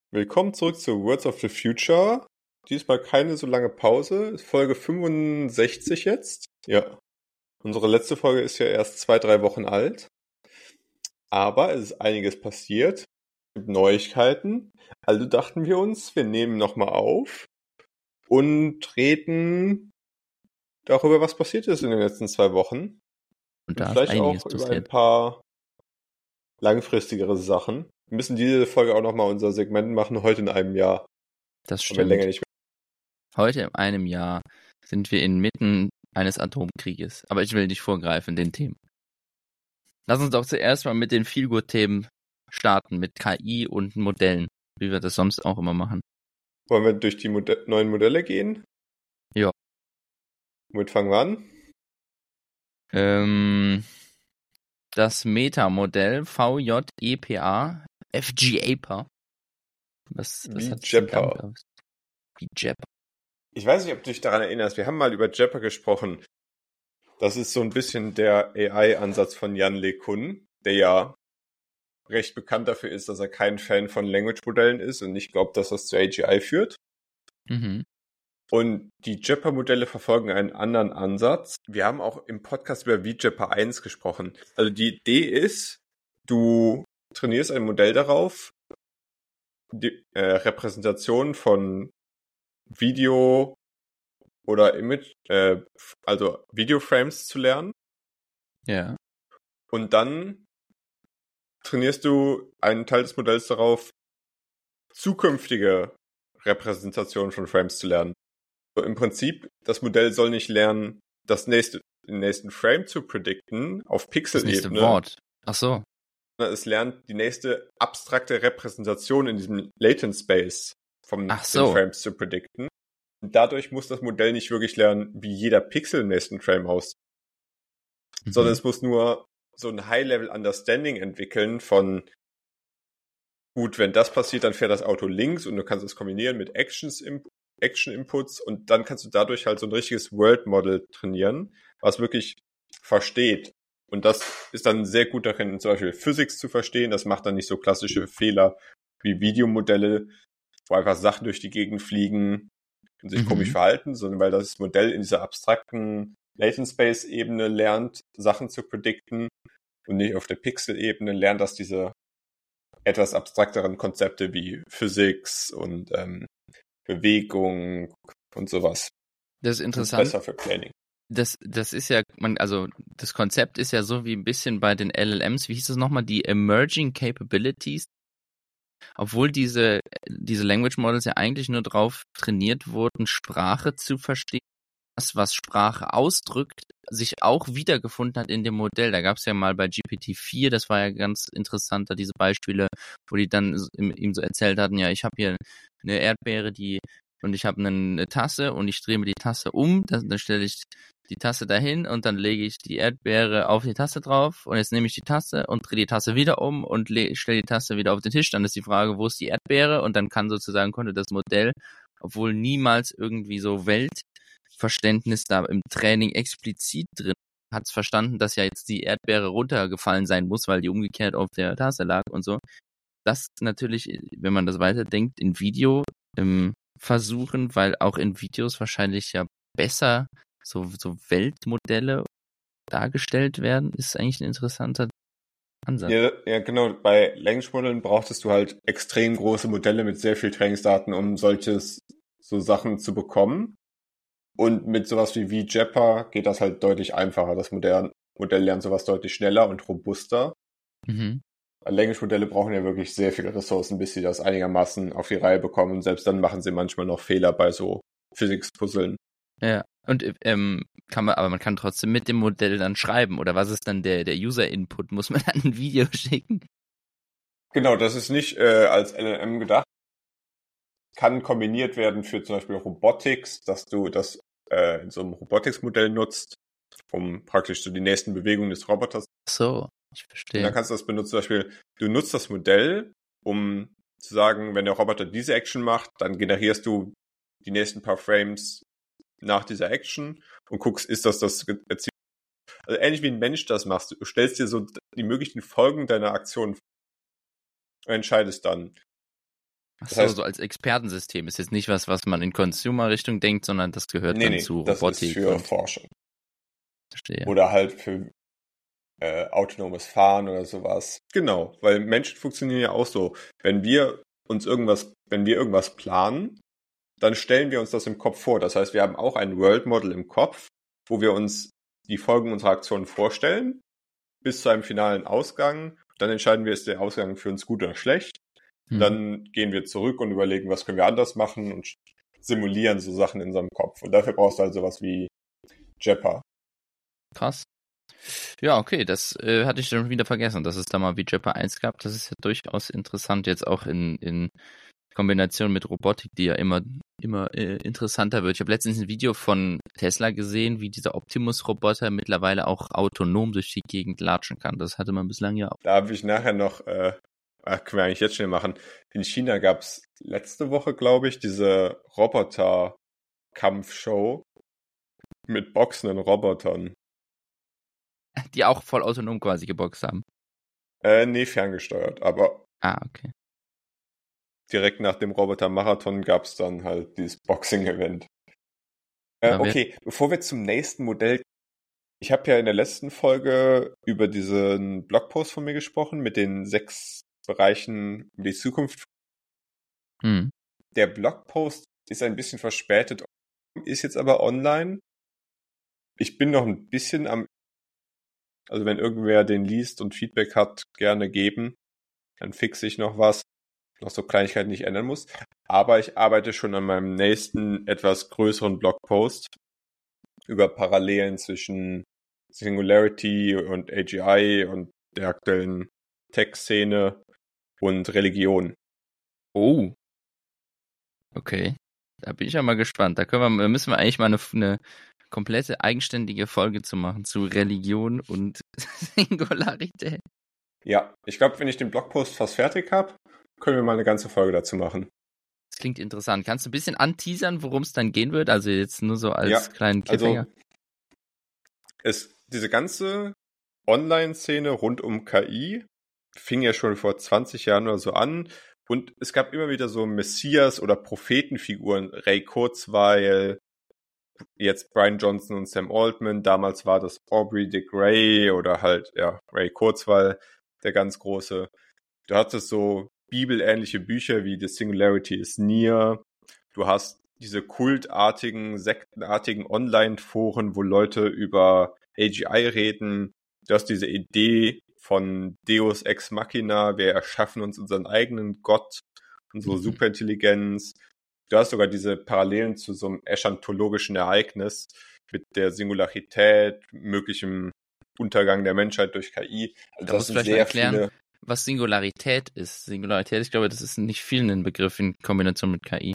Willkommen zurück zu Words of the Future. Diesmal keine so lange Pause. Folge 65 jetzt. Ja. Unsere letzte Folge ist ja erst 2-3 Wochen alt. Aber es ist einiges passiert. Es gibt Neuigkeiten. Also dachten wir uns, wir nehmen nochmal auf und reden darüber, was passiert ist in den letzten 2 Wochen. Und da ist vielleicht einiges auch über ein passiert. paar langfristigere Sachen. Wir müssen diese Folge auch nochmal unser Segment machen, heute in einem Jahr. Das Haben wir länger stimmt. nicht Heute in einem Jahr sind wir inmitten eines Atomkrieges. Aber ich will nicht vorgreifen, den Themen. Lass uns doch zuerst mal mit den Feelgood-Themen starten, mit KI und Modellen, wie wir das sonst auch immer machen. Wollen wir durch die neuen Modelle gehen? Ja. Womit fangen wir an? Das Meta-Modell VJEPA, FGAPA. Was Wie hat Jepper. Wie Jepper. Ich weiß nicht, ob du dich daran erinnerst. Wir haben mal über Jepper gesprochen. Das ist so ein bisschen der AI-Ansatz von Jan LeCun, der ja recht bekannt dafür ist, dass er kein Fan von Language-Modellen ist und nicht glaubt, dass das zu AGI führt. Mhm. Und die Jepper-Modelle verfolgen einen anderen Ansatz. Wir haben auch im Podcast über VJepper 1 gesprochen. Also die Idee ist, du trainierst ein Modell darauf, die Repräsentation von Video oder Image, also Videoframes zu lernen. Ja. Und dann trainierst du einen Teil des Modells darauf, zukünftige Repräsentationen von Frames zu lernen. So, im Prinzip, das Modell soll nicht lernen, den nächsten Frame zu predikten auf Das Pixel-Ebene. nächste Wort. Ach so. Sondern es lernt die nächste abstrakte Repräsentation in diesem Latent Space von Ach den so. Frames zu predikten. Und dadurch muss das Modell nicht wirklich lernen, wie jeder Pixel im nächsten Frame aussieht. Sondern es muss nur so ein High-Level-Understanding entwickeln von, gut, wenn das passiert, dann fährt das Auto links und du kannst es kombinieren mit Action-Inputs und dann kannst du dadurch halt so ein richtiges World-Model trainieren, was wirklich versteht. Und das ist dann sehr gut darin, zum Beispiel Physics zu verstehen. Das macht dann nicht so klassische Fehler wie Videomodelle, wo einfach Sachen durch die Gegend fliegen und sich komisch verhalten, sondern weil das Modell in dieser abstrakten Latent-Space-Ebene lernt, Sachen zu predikten und nicht auf der Pixel-Ebene lernt, dass diese etwas abstrakteren Konzepte wie Physics und Bewegung und sowas. Das ist Das ist interessant. besser für Planning. Das ist ja, das Konzept ist ja so wie ein bisschen bei den LLMs, wie hieß das nochmal, die Emerging Capabilities. Obwohl diese Language Models ja eigentlich nur drauf trainiert wurden, Sprache zu verstehen, das, was Sprache ausdrückt, sich auch wiedergefunden hat in dem Modell. Da gab es ja mal bei GPT-4, das war ja ganz interessant, da diese Beispiele, wo die dann ihm so erzählt hatten, ja, ich habe hier eine Erdbeere, und ich habe eine Tasse und ich drehe mir die Tasse um, dann stelle ich die Tasse dahin und dann lege ich die Erdbeere auf die Tasse drauf und jetzt nehme ich die Tasse und drehe die Tasse wieder um und stelle die Tasse wieder auf den Tisch. Dann ist die Frage, wo ist die Erdbeere? Und dann konnte das Modell, obwohl niemals irgendwie so Weltverständnis da im Training explizit drin, hat es verstanden, dass ja jetzt die Erdbeere runtergefallen sein muss, weil die umgekehrt auf der Tasse lag und so. Das natürlich, wenn man das weiterdenkt, in Video versuchen, weil auch in Videos wahrscheinlich ja besser so Weltmodelle dargestellt werden, ist eigentlich ein interessanter Ansatz. Ja, genau. Bei Language-Modellen brauchtest du halt extrem große Modelle mit sehr viel Trainingsdaten, um so Sachen zu bekommen. Und mit sowas wie VJepper geht das halt deutlich einfacher. Das Modell lernt sowas deutlich schneller und robuster. Language-Modelle brauchen ja wirklich sehr viele Ressourcen, bis sie das einigermaßen auf die Reihe bekommen. Und selbst dann machen sie manchmal noch Fehler bei so Physics-Puzzeln. Ja, und man kann trotzdem mit dem Modell dann schreiben. Oder was ist dann der User-Input? Muss man dann ein Video schicken? Genau, das ist nicht als LLM gedacht. Kann kombiniert werden für zum Beispiel Robotics, dass du das in so einem Robotics-Modell nutzt, um praktisch so die nächsten Bewegungen des Roboters. So, ich verstehe. Und dann kannst du das benutzen, zum Beispiel, du nutzt das Modell, um zu sagen, wenn der Roboter diese Action macht, dann generierst du die nächsten paar Frames nach dieser Action und guckst, ist das Ziel. Also ähnlich wie ein Mensch das machst. Du stellst dir so die möglichen Folgen deiner Aktion vor und entscheidest dann, Ach Das so, heißt, so als Expertensystem. Ist jetzt nicht was man in Consumer-Richtung denkt, sondern das gehört dann zu das ist Robotik für und Forschung. verstehe. Oder halt für autonomes Fahren oder sowas. Genau, weil Menschen funktionieren ja auch so. Wenn wir irgendwas planen, dann stellen wir uns das im Kopf vor. Das heißt, wir haben auch ein World Model im Kopf, wo wir uns die Folgen unserer Aktionen vorstellen, bis zu einem finalen Ausgang. Dann entscheiden wir, ist der Ausgang für uns gut oder schlecht. Dann gehen wir zurück und überlegen, was können wir anders machen und simulieren so Sachen in unserem Kopf. Und dafür brauchst du halt sowas wie Jepper. Krass. Ja, okay, das hatte ich schon wieder vergessen, dass es da mal wie Jepper 1 gab. Das ist ja durchaus interessant, jetzt auch in Kombination mit Robotik, die ja immer interessanter wird. Ich habe letztens ein Video von Tesla gesehen, wie dieser Optimus-Roboter mittlerweile auch autonom durch die Gegend latschen kann. Das hatte man bislang ja auch. Da habe ich nachher noch, können wir eigentlich jetzt schnell machen. In China gab es letzte Woche, glaube ich, diese Roboter-Kampfshow mit boxenden Robotern. Die auch voll autonom quasi geboxt haben. Nee, ferngesteuert, aber Okay. direkt nach dem Roboter-Marathon gab es dann halt dieses Boxing-Event. Ja, Okay, bevor wir zum nächsten Modell. Ich habe ja in der letzten Folge über diesen Blogpost von mir gesprochen, mit den 6 Bereichen um die Zukunft. Der Blogpost ist ein bisschen verspätet, ist jetzt aber online. Ich bin noch ein bisschen also wenn irgendwer den liest und Feedback hat, gerne geben. Dann fixe ich noch was. Noch so Kleinigkeiten, die ich ändern muss. Aber ich arbeite schon an meinem nächsten, etwas größeren Blogpost über Parallelen zwischen Singularity und AGI und der aktuellen Tech-Szene und Religion. Oh. Okay. Da bin ich ja mal gespannt. Da müssen wir eigentlich mal eine komplette eigenständige Folge zu machen zu Religion und Singularität. Ja, ich glaube, wenn ich den Blogpost fast fertig habe, können wir mal eine ganze Folge dazu machen. Das klingt interessant. Kannst du ein bisschen anteasern, worum es dann gehen wird? Also jetzt nur so als kleinen Cliffhanger. Also diese ganze Online-Szene rund um KI fing ja schon vor 20 Jahren oder so an. Und es gab immer wieder so Messias- oder Prophetenfiguren. Ray Kurzweil, jetzt Brian Johnson und Sam Altman. Damals war das Aubrey de Grey oder halt, Ray Kurzweil, der ganz große. Du hattest so bibelähnliche Bücher wie The Singularity is Near. Du hast diese kultartigen, sektenartigen Online-Foren, wo Leute über AGI reden. Du hast diese Idee von Deus Ex Machina, wir erschaffen uns unseren eigenen Gott, unsere Superintelligenz. Du hast sogar diese Parallelen zu so einem eschatologischen Ereignis mit der Singularität, möglichem Untergang der Menschheit durch KI. Also da musst du vielleicht mal erklären, was Singularität ist. Singularität, ich glaube, das ist nicht vielen ein Begriff in Kombination mit KI.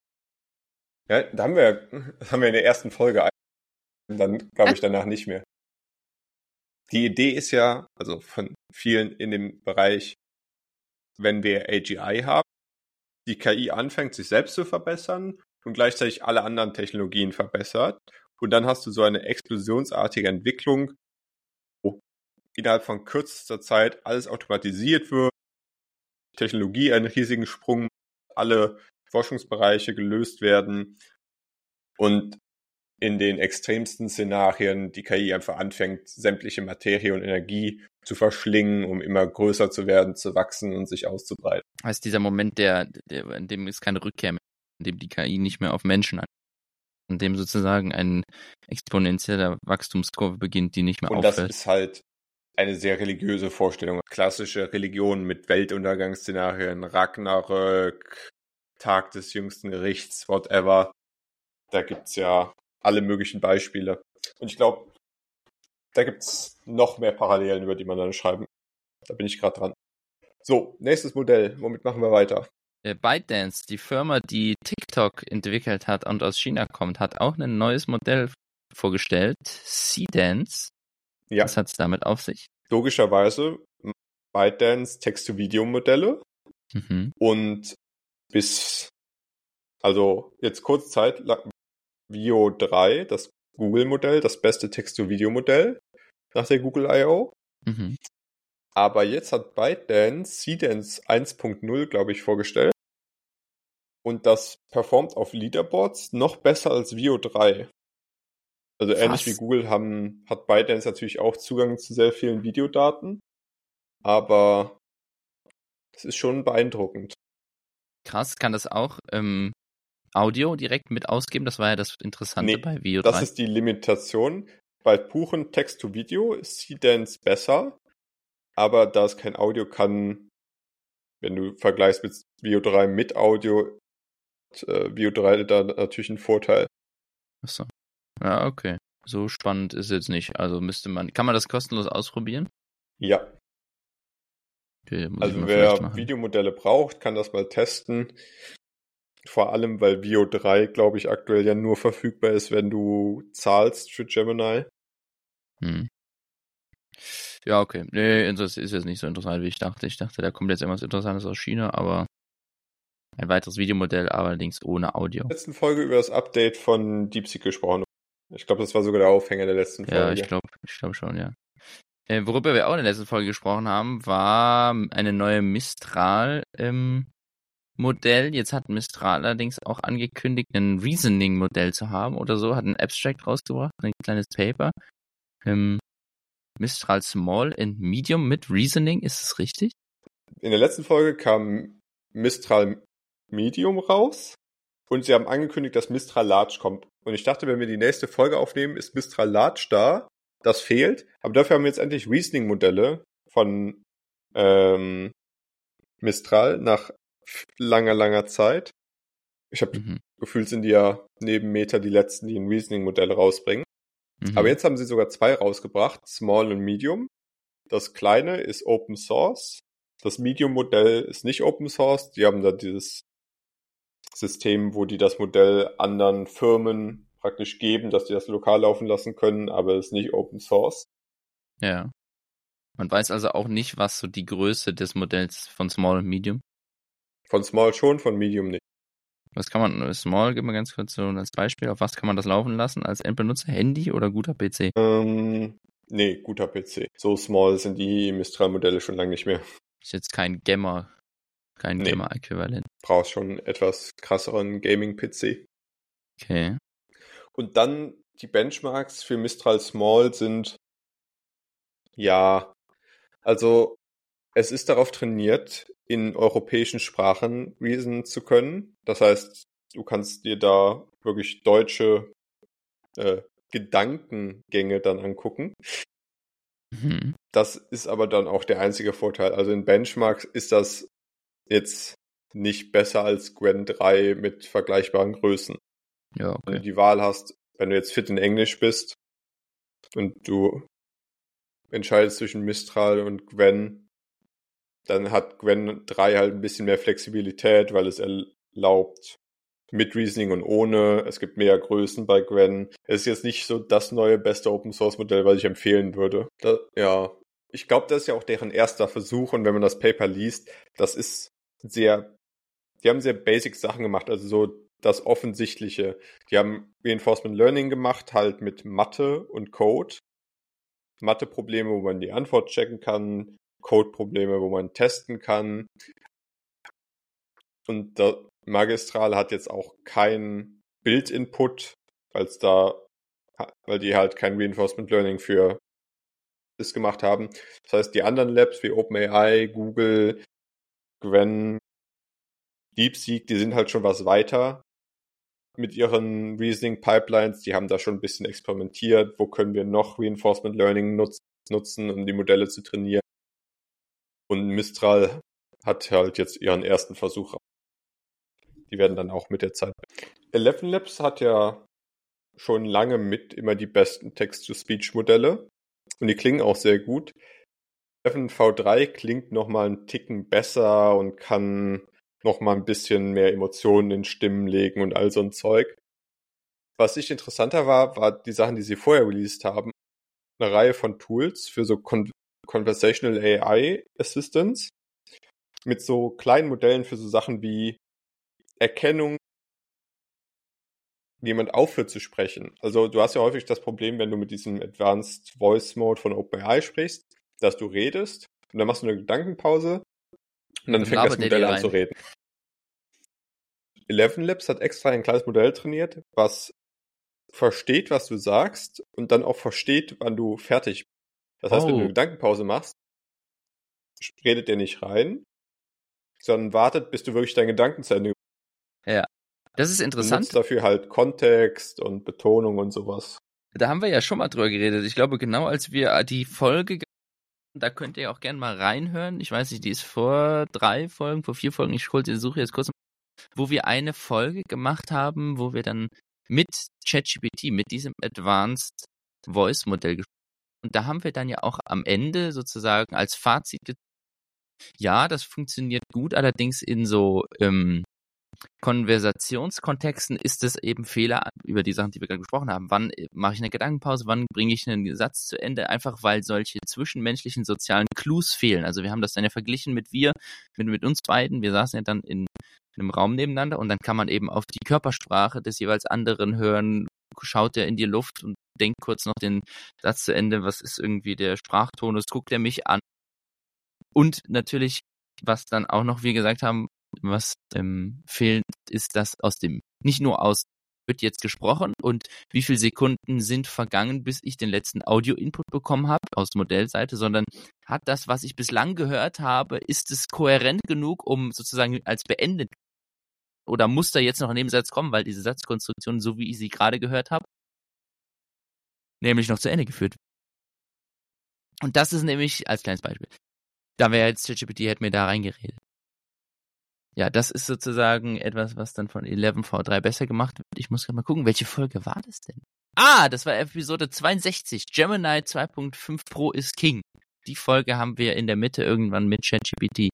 Ja, das haben wir in der ersten Folge, dann glaube ich danach nicht mehr. Die Idee ist ja, also von vielen in dem Bereich, wenn wir AGI haben, die KI anfängt, sich selbst zu verbessern und gleichzeitig alle anderen Technologien verbessert. Und dann hast du so eine explosionsartige Entwicklung, wo innerhalb von kürzester Zeit alles automatisiert wird, Technologie einen riesigen Sprung, alle Forschungsbereiche gelöst werden und in den extremsten Szenarien die KI einfach anfängt, sämtliche Materie und Energie zu verschlingen, um immer größer zu werden, zu wachsen und sich auszubreiten. Heißt dieser Moment, in dem es keine Rückkehr mehr, in dem die KI nicht mehr auf Menschen an, in dem sozusagen ein exponentieller Wachstumskurve beginnt, die nicht mehr aufhört. Und das ist halt eine sehr religiöse Vorstellung. Klassische Religion mit Weltuntergangsszenarien, Ragnarök, Tag des jüngsten Gerichts, whatever. Da gibt's ja alle möglichen Beispiele. Und ich glaube, da gibt's noch mehr Parallelen, über die man dann schreiben kann. Da bin ich gerade dran. So, nächstes Modell. Womit machen wir weiter? ByteDance, die Firma, die TikTok entwickelt hat und aus China kommt, hat auch ein neues Modell vorgestellt. Seedance. Ja. Was hat's damit auf sich? Logischerweise ByteDance Text-to-Video-Modelle. Und also jetzt Kurzzeit Veo 3, das Google-Modell, das beste Text-to-Video-Modell nach der Google I.O. Aber jetzt hat ByteDance Seedance 1.0, glaube ich, vorgestellt. Und das performt auf Leaderboards noch besser als Veo 3. Also ähnlich wie Google hat ByteDance natürlich auch Zugang zu sehr vielen Videodaten. Aber es ist schon beeindruckend. Krass, kann das auch Audio direkt mit ausgeben? Das war ja das Interessante bei Veo 3. Das ist die Limitation. Bei puren Text-to-Video ist Seedance besser, aber da es kein Audio kann, wenn du vergleichst mit Veo 3 mit Audio, hat Veo 3 da natürlich einen Vorteil. Achso. Ja, okay. So spannend ist jetzt nicht. Also kann man das kostenlos ausprobieren? Ja. Okay, also wer Videomodelle braucht, kann das mal testen. Vor allem, weil Veo 3, glaube ich, aktuell ja nur verfügbar ist, wenn du zahlst für Gemini. Ja, okay. Nee, das ist jetzt nicht so interessant, wie ich dachte. Ich dachte, da kommt jetzt irgendwas Interessantes aus China, aber ein weiteres Videomodell, allerdings ohne Audio. In der letzten Folge über das Update von DeepSeek gesprochen. Ich glaube, das war sogar der Aufhänger der letzten Folge. Ja, ich glaube schon, ja. Worüber wir auch in der letzten Folge gesprochen haben, war eine neue Mistral Modell. Jetzt hat Mistral allerdings auch angekündigt, ein Reasoning-Modell zu haben oder so, hat ein Abstract rausgebracht, ein kleines Paper. Mistral Small and Medium mit Reasoning, ist es richtig? In der letzten Folge kam Mistral Medium raus und sie haben angekündigt, dass Mistral Large kommt. Und ich dachte, wenn wir die nächste Folge aufnehmen, ist Mistral Large da. Das fehlt. Aber dafür haben wir jetzt endlich Reasoning-Modelle von Mistral nach langer Zeit. Ich habe gefühlt, sind die ja neben Meta die letzten, die ein Reasoning-Modell rausbringen. Aber jetzt haben sie sogar 2 rausgebracht, Small und Medium. Das kleine ist Open Source. Das Medium-Modell ist nicht Open Source. Die haben da dieses System, wo die das Modell anderen Firmen praktisch geben, dass die das lokal laufen lassen können, aber es ist nicht Open Source. Ja. Man weiß also auch nicht, was so die Größe des Modells von Small und Medium. Von Small schon, von Medium nicht. Was kann man, Small, gib mal ganz kurz so als Beispiel, auf was kann man das laufen lassen als Endbenutzer? Handy oder guter PC? Nee, guter PC. So small sind die Mistral-Modelle schon lange nicht mehr. Ist jetzt kein Gamma-Äquivalent. Brauchst schon etwas krasseren Gaming-PC. Okay. Und dann die Benchmarks für Mistral Small sind, ja, also es ist darauf trainiert, in europäischen Sprachen reasonen zu können. Das heißt, du kannst dir da wirklich deutsche Gedankengänge dann angucken. Das ist aber dann auch der einzige Vorteil. Also in Benchmarks ist das jetzt nicht besser als Gwen 3 mit vergleichbaren Größen. Ja, okay. Wenn du die Wahl hast, wenn du jetzt fit in Englisch bist und du entscheidest zwischen Mistral und Gwen, dann hat Gwen 3 halt ein bisschen mehr Flexibilität, weil es erlaubt mit Reasoning und ohne. Es gibt mehr Größen bei Gwen. Es ist jetzt nicht so das neue beste Open-Source-Modell, was ich empfehlen würde. Ich glaube, das ist ja auch deren erster Versuch und wenn man das Paper liest, die haben sehr basic Sachen gemacht, also so das Offensichtliche. Die haben Reinforcement Learning gemacht, halt mit Mathe und Code. Mathe-Probleme, wo man die Antwort checken kann, Code-Probleme, wo man testen kann. Und Magistral hat jetzt auch keinen Bild-Input, weil die halt kein Reinforcement Learning für das gemacht haben. Das heißt, die anderen Labs wie OpenAI, Google, Gwen, DeepSeek, die sind halt schon was weiter mit ihren Reasoning-Pipelines. Die haben da schon ein bisschen experimentiert. Wo können wir noch Reinforcement Learning nutzen, um die Modelle zu trainieren? Und Mistral hat halt jetzt ihren ersten Versuch. Die werden dann auch mit der Zeit. Eleven Labs hat ja schon lange mit immer die besten Text-to-Speech-Modelle. Und die klingen auch sehr gut. Eleven V3 klingt nochmal einen Ticken besser und kann nochmal ein bisschen mehr Emotionen in Stimmen legen und all so ein Zeug. Was ich interessanter war die Sachen, die sie vorher released haben. Eine Reihe von Tools für so Conversational AI Assistants mit so kleinen Modellen für so Sachen wie Erkennung, wie jemand aufhört zu sprechen. Also du hast ja häufig das Problem, wenn du mit diesem Advanced Voice Mode von OpenAI sprichst, dass du redest und dann machst du eine Gedankenpause und dann fängt das Modell an zu reden. Eleven Labs hat extra ein kleines Modell trainiert, was versteht, was du sagst und dann auch versteht, wann du fertig bist. Das heißt, wenn du eine Gedankenpause machst, redet der nicht rein, sondern wartet, bis du wirklich deinen Gedanken zu Ende. Ja, das ist interessant. Und nutzt dafür halt Kontext und Betonung und sowas. Da haben wir ja schon mal drüber geredet. Ich glaube, genau als wir die Folge, da könnt ihr auch gerne mal reinhören. Ich weiß nicht, die ist vor 4 Folgen. Ich suche jetzt kurz, wo wir eine Folge gemacht haben, wo wir dann mit ChatGPT, mit diesem Advanced Voice Modell gesprochen haben. Und da haben wir dann ja auch am Ende sozusagen als Fazit ja, das funktioniert gut, allerdings in so Konversationskontexten ist es eben Fehler über die Sachen, die wir gerade gesprochen haben. Wann mache ich eine Gedankenpause, wann bringe ich einen Satz zu Ende, einfach weil solche zwischenmenschlichen sozialen Clues fehlen. Also wir haben das dann ja verglichen mit uns beiden. Wir saßen ja dann in einem Raum nebeneinander und dann kann man eben auf die Körpersprache des jeweils anderen hören, schaut er in die Luft und denkt kurz noch den Satz zu Ende, was ist irgendwie der Sprachtonus, guckt er mich an. Und natürlich, was dann auch noch wir gesagt haben, was fehlt, ist das nicht nur aus wird jetzt gesprochen und wie viele Sekunden sind vergangen, bis ich den letzten Audio-Input bekommen habe aus Modellseite, sondern hat das, was ich bislang gehört habe, ist es kohärent genug, um sozusagen als beendet oder muss da jetzt noch ein Nebensatz kommen, weil diese Satzkonstruktion, so wie ich sie gerade gehört habe, nämlich noch zu Ende geführt wird. Und das ist nämlich, als kleines Beispiel, da wäre jetzt ChatGPT, hätte mir da reingeredet. Ja, das ist sozusagen etwas, was dann von 11v3 besser gemacht wird. Ich muss gerade mal gucken, welche Folge war das denn? Das war Episode 62. Gemini 2.5 Pro ist King. Die Folge haben wir in der Mitte irgendwann mit ChatGPT.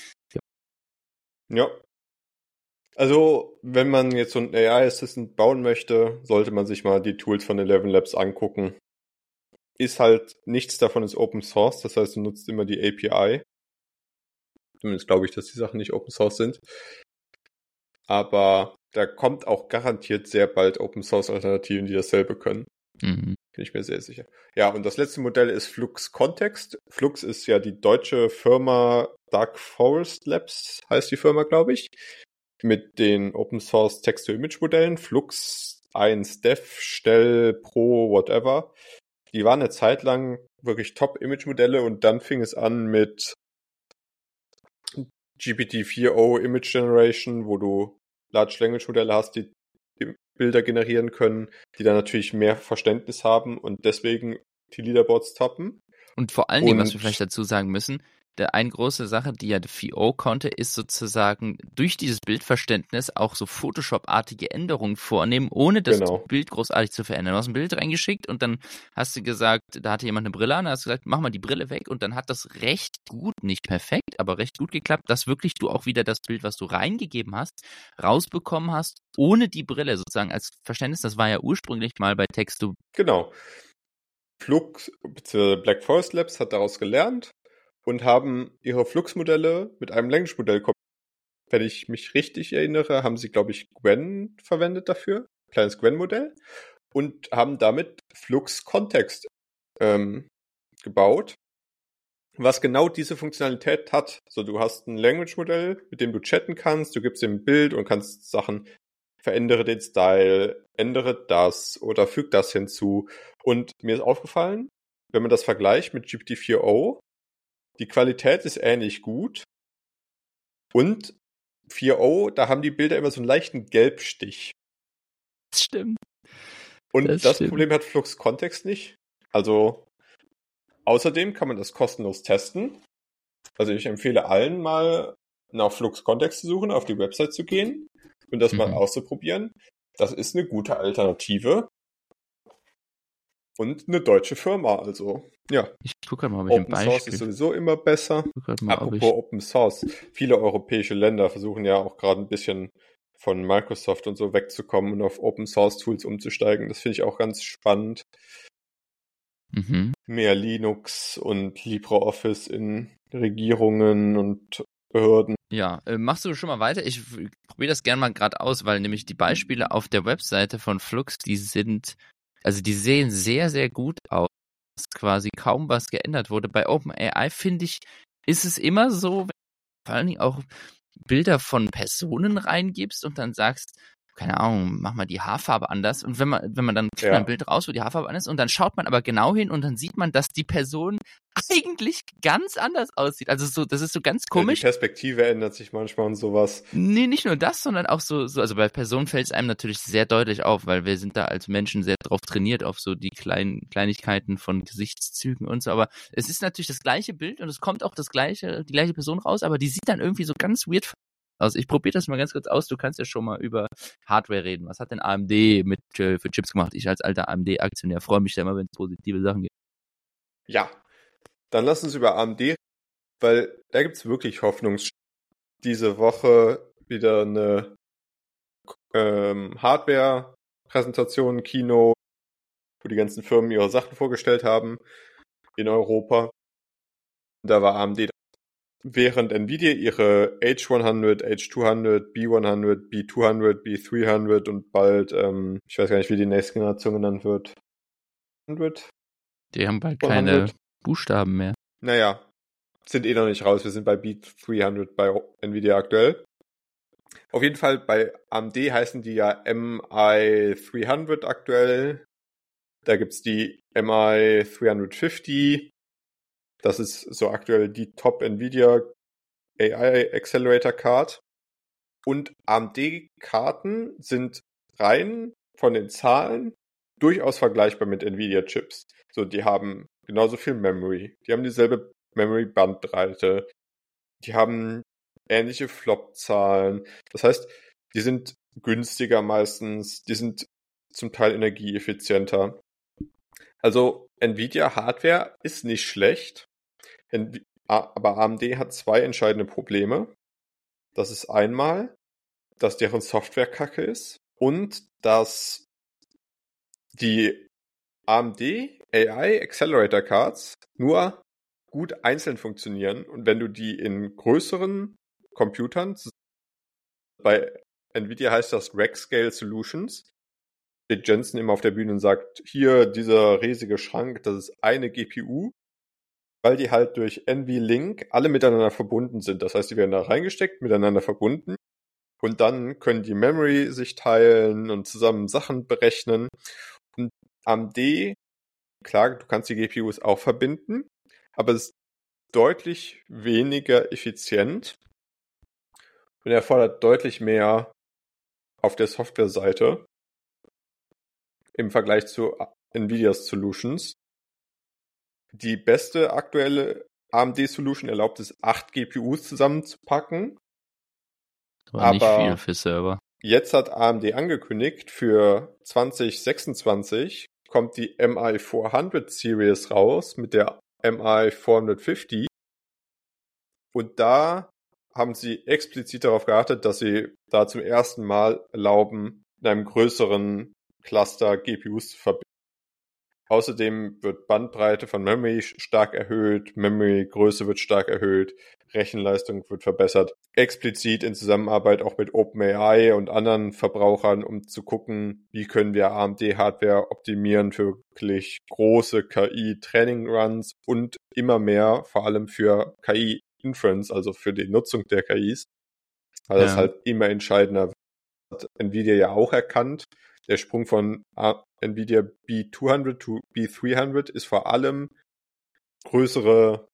Ja. Also, wenn man jetzt so einen AI-Assistant bauen möchte, sollte man sich mal die Tools von Eleven Labs angucken. Ist halt, nichts davon ist Open Source, das heißt, du nutzt immer die API. Zumindest glaube ich, dass die Sachen nicht Open Source sind. Aber da kommt auch garantiert sehr bald Open Source Alternativen, die dasselbe können. Mhm. Bin ich mir sehr sicher. Ja, und das letzte Modell ist Flux Context. Flux ist ja die deutsche Firma Dark Forest Labs, heißt die Firma, glaube ich. Mit den Open Source Text-to-Image-Modellen. Flux 1, Dev, Stell, Pro, whatever. Die waren eine Zeit lang wirklich Top-Image-Modelle und dann fing es an mit GPT-4o Image Generation, wo du Large Language Modelle hast, die Bilder generieren können, die dann natürlich mehr Verständnis haben und deswegen die Leaderboards toppen. Und vor allen Dingen, was wir vielleicht dazu sagen müssen, eine große Sache, die ja der 4o konnte, ist sozusagen durch dieses Bildverständnis auch so Photoshop-artige Änderungen vornehmen, ohne das Bild großartig zu verändern. Du hast ein Bild reingeschickt und dann hast du gesagt, da hatte jemand eine Brille an, da hast du gesagt, mach mal die Brille weg und dann hat das recht gut, nicht perfekt, aber recht gut geklappt, dass wirklich du auch wieder das Bild, was du reingegeben hast, rausbekommen hast, ohne die Brille sozusagen als Verständnis. Das war ja ursprünglich mal bei Text-to. Genau. Flux bzw. Black Forest Labs hat daraus gelernt und haben ihre Flux-Modelle mit einem Language-Modell kombiniert. Wenn ich mich richtig erinnere, haben sie, glaube ich, Gwen verwendet dafür, kleines Gwen-Modell, und haben damit Flux-Kontext gebaut, was genau diese Funktionalität hat. So, du hast ein Language-Modell, mit dem du chatten kannst, du gibst ihm ein Bild und kannst Sachen, verändere den Style, ändere das oder füg das hinzu. Und mir ist aufgefallen, wenn man das vergleicht mit GPT-4o, die Qualität ist ähnlich gut und 4o, da haben die Bilder immer so einen leichten Gelbstich. Das stimmt. Und das Problem hat Flux Kontext nicht. Also außerdem kann man das kostenlos testen. Also ich empfehle allen mal nach Flux Kontext zu suchen, auf die Website zu gehen und das mal auszuprobieren. Das ist eine gute Alternative. Und eine deutsche Firma, also ja. Ich gucke mal, ob ich Open Source ist sowieso immer besser. Apropos Open Source. Viele europäische Länder versuchen ja auch gerade ein bisschen von Microsoft und so wegzukommen und auf Open Source Tools umzusteigen. Das finde ich auch ganz spannend. Mehr Linux und LibreOffice in Regierungen und Behörden. Ja, machst du schon mal weiter? Ich probiere das gerne mal gerade aus, weil nämlich die Beispiele auf der Webseite von Flux, die sehen sehr, sehr gut aus. Quasi kaum was geändert wurde. Bei OpenAI, finde ich, ist es immer so, vor allen Dingen auch Bilder von Personen reingibst und dann sagst, keine Ahnung, mach mal die Haarfarbe anders. Und wenn man dann kriegt man ein Bild raus, wo die Haarfarbe anders ist, und dann schaut man aber genau hin und dann sieht man, dass die Person eigentlich ganz anders aussieht. Also so, das ist so ganz komisch. Die Perspektive ändert sich manchmal und sowas. Nee, nicht nur das, sondern auch so, also bei Personen fällt es einem natürlich sehr deutlich auf, weil wir sind da als Menschen sehr drauf trainiert, auf so die Kleinigkeiten von Gesichtszügen und so. Aber es ist natürlich das gleiche Die gleiche Person raus, aber die sieht dann irgendwie so ganz weird aus. Ich probiere das mal ganz kurz aus. Du kannst ja schon mal über Hardware reden. Was hat denn AMD für Chips gemacht? Ich als alter AMD-Aktionär freue mich da immer, wenn es positive Sachen gibt. Ja, dann lass uns über AMD, weil da gibt's wirklich Hoffnung. Diese Woche wieder eine Hardware-Präsentation, Kino, wo die ganzen Firmen ihre Sachen vorgestellt haben in Europa. Da war AMD, während Nvidia ihre H100, H200, B100, B200, B300 und bald, ich weiß gar nicht, wie die nächste Generation genannt wird. 100? Die haben bald keine Buchstaben mehr. Naja, sind noch nicht raus. Wir sind bei B300 bei Nvidia aktuell. Auf jeden Fall bei AMD heißen die ja MI300 aktuell. Da gibt's die MI350. Das ist so aktuell die Top Nvidia AI Accelerator Card. Und AMD-Karten sind rein von den Zahlen durchaus vergleichbar mit Nvidia-Chips. So, die haben genauso viel Memory. Die haben dieselbe Memory-Bandbreite. Die haben ähnliche Flop-Zahlen. Das heißt, die sind günstiger meistens. Die sind zum Teil energieeffizienter. Also Nvidia Hardware ist nicht schlecht. Aber AMD hat zwei entscheidende Probleme. Das ist einmal, dass deren Software kacke ist und dass die AMD AI Accelerator Cards nur gut einzeln funktionieren, und wenn du die in größeren Computern, bei Nvidia heißt das Rack Scale Solutions, steht Jensen immer auf der Bühne und sagt, hier dieser riesige Schrank, das ist eine GPU, weil die halt durch NVLink alle miteinander verbunden sind. Das heißt, die werden da reingesteckt, miteinander verbunden, und dann können die Memory sich teilen und zusammen Sachen berechnen. Und AMD, klar, du kannst die GPUs auch verbinden, aber es ist deutlich weniger effizient und erfordert deutlich mehr auf der Softwareseite im Vergleich zu Nvidias Solutions. Die beste aktuelle AMD-Solution erlaubt es, 8 GPUs zusammenzupacken. Aber nicht viel für Server. Jetzt hat AMD angekündigt, für 2026 kommt die MI400 Series raus mit der MI450. Und da haben sie explizit darauf geachtet, dass sie da zum ersten Mal erlauben, in einem größeren Cluster GPUs zu verbinden. Außerdem wird Bandbreite von Memory stark erhöht, Memory-Größe wird stark erhöht, Rechenleistung wird verbessert. Explizit in Zusammenarbeit auch mit OpenAI und anderen Verbrauchern, um zu gucken, wie können wir AMD-Hardware optimieren für wirklich große KI-Training-Runs und immer mehr, vor allem für KI-Inference, also für die Nutzung der KIs. Weil das halt immer entscheidender wird. Hat Nvidia ja auch erkannt. Der Sprung von Nvidia B200 zu B300 ist vor allem größere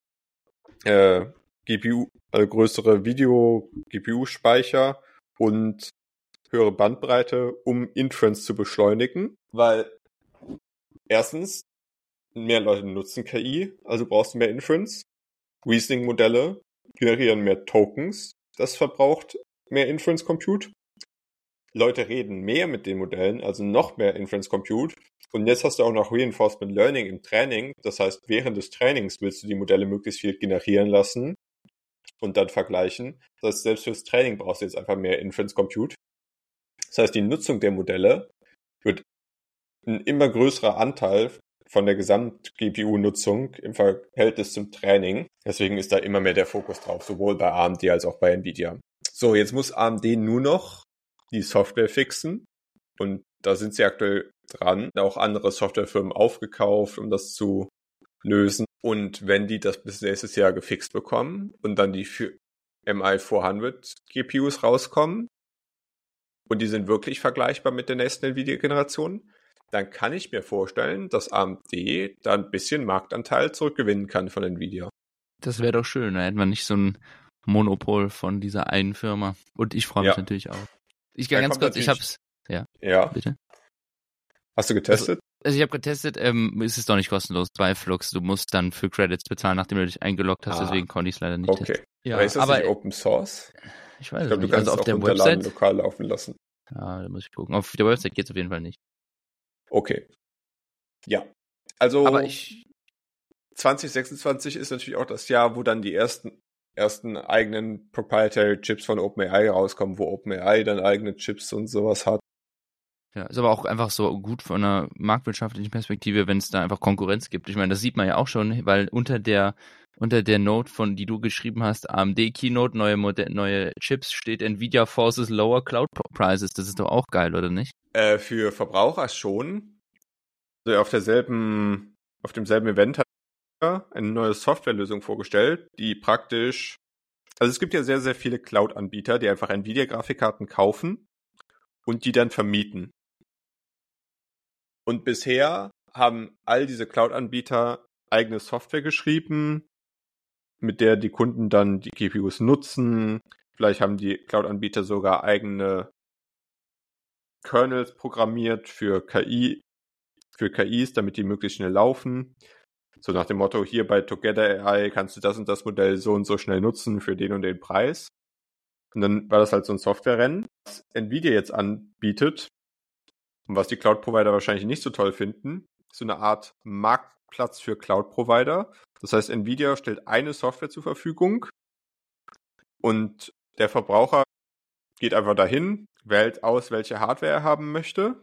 GPU, also größere Video-GPU-Speicher und höhere Bandbreite, um Inference zu beschleunigen, weil erstens mehr Leute nutzen KI, also brauchst du mehr Inference. Reasoning-Modelle generieren mehr Tokens, das verbraucht mehr Inference Compute. Leute reden mehr mit den Modellen, also noch mehr Inference Compute. Und jetzt hast du auch noch Reinforcement Learning im Training. Das heißt, während des Trainings willst du die Modelle möglichst viel generieren lassen und dann vergleichen. Das heißt, selbst fürs Training brauchst du jetzt einfach mehr Inference Compute. Das heißt, die Nutzung der Modelle wird ein immer größerer Anteil von der Gesamt-GPU-Nutzung im Verhältnis zum Training. Deswegen ist da immer mehr der Fokus drauf, sowohl bei AMD als auch bei Nvidia. So, jetzt muss AMD nur noch die Software fixen, und da sind sie aktuell dran, auch andere Softwarefirmen aufgekauft, um das zu lösen. Und wenn die das bis nächstes Jahr gefixt bekommen und dann die MI400 GPUs rauskommen und die sind wirklich vergleichbar mit der nächsten Nvidia-Generation, dann kann ich mir vorstellen, dass AMD da ein bisschen Marktanteil zurückgewinnen kann von Nvidia. Das wäre doch schön, da hätten wir nicht so ein Monopol von dieser einen Firma. Und ich freue mich natürlich auch. Ich kann ganz kurz, ich hab's. Ja, bitte. Hast du getestet? Also ich habe getestet, es ist doch nicht kostenlos bei Flux. Du musst dann für Credits bezahlen, nachdem du dich eingeloggt hast, deswegen konnte ich es leider nicht testen. Ja, aber ist das nicht Open Source? Ich weiß es nicht. Ich glaube, du kannst es auf der Website lokal laufen lassen. Ja, da muss ich gucken. Auf der Website geht es auf jeden Fall nicht. Okay. Ja. Also aber 2026 ist natürlich auch das Jahr, wo dann die ersten eigenen Proprietary Chips von OpenAI rauskommen, wo OpenAI dann eigene Chips und sowas hat. Ja, ist aber auch einfach so gut von einer marktwirtschaftlichen Perspektive, wenn es da einfach Konkurrenz gibt. Ich meine, das sieht man ja auch schon, weil unter der Note, die du geschrieben hast, AMD Keynote, neue Chips, steht Nvidia forces lower cloud prices. Das ist doch auch geil, oder nicht? Für Verbraucher schon. Also auf demselben Event hat er eine neue Softwarelösung vorgestellt, die praktisch, also es gibt ja sehr, sehr viele Cloud-Anbieter, die einfach Nvidia-Grafikkarten kaufen und die dann vermieten. Und bisher haben all diese Cloud-Anbieter eigene Software geschrieben, mit der die Kunden dann die GPUs nutzen. Vielleicht haben die Cloud-Anbieter sogar eigene Kernels programmiert für KIs, damit die möglichst schnell laufen. So nach dem Motto, hier bei Together AI kannst du das und das Modell so und so schnell nutzen für den und den Preis. Und dann war das halt so ein Softwarerennen, was Nvidia jetzt anbietet und was die Cloud-Provider wahrscheinlich nicht so toll finden, so eine Art Marktplatz für Cloud-Provider. Das heißt, Nvidia stellt eine Software zur Verfügung und der Verbraucher geht einfach dahin, wählt aus, welche Hardware er haben möchte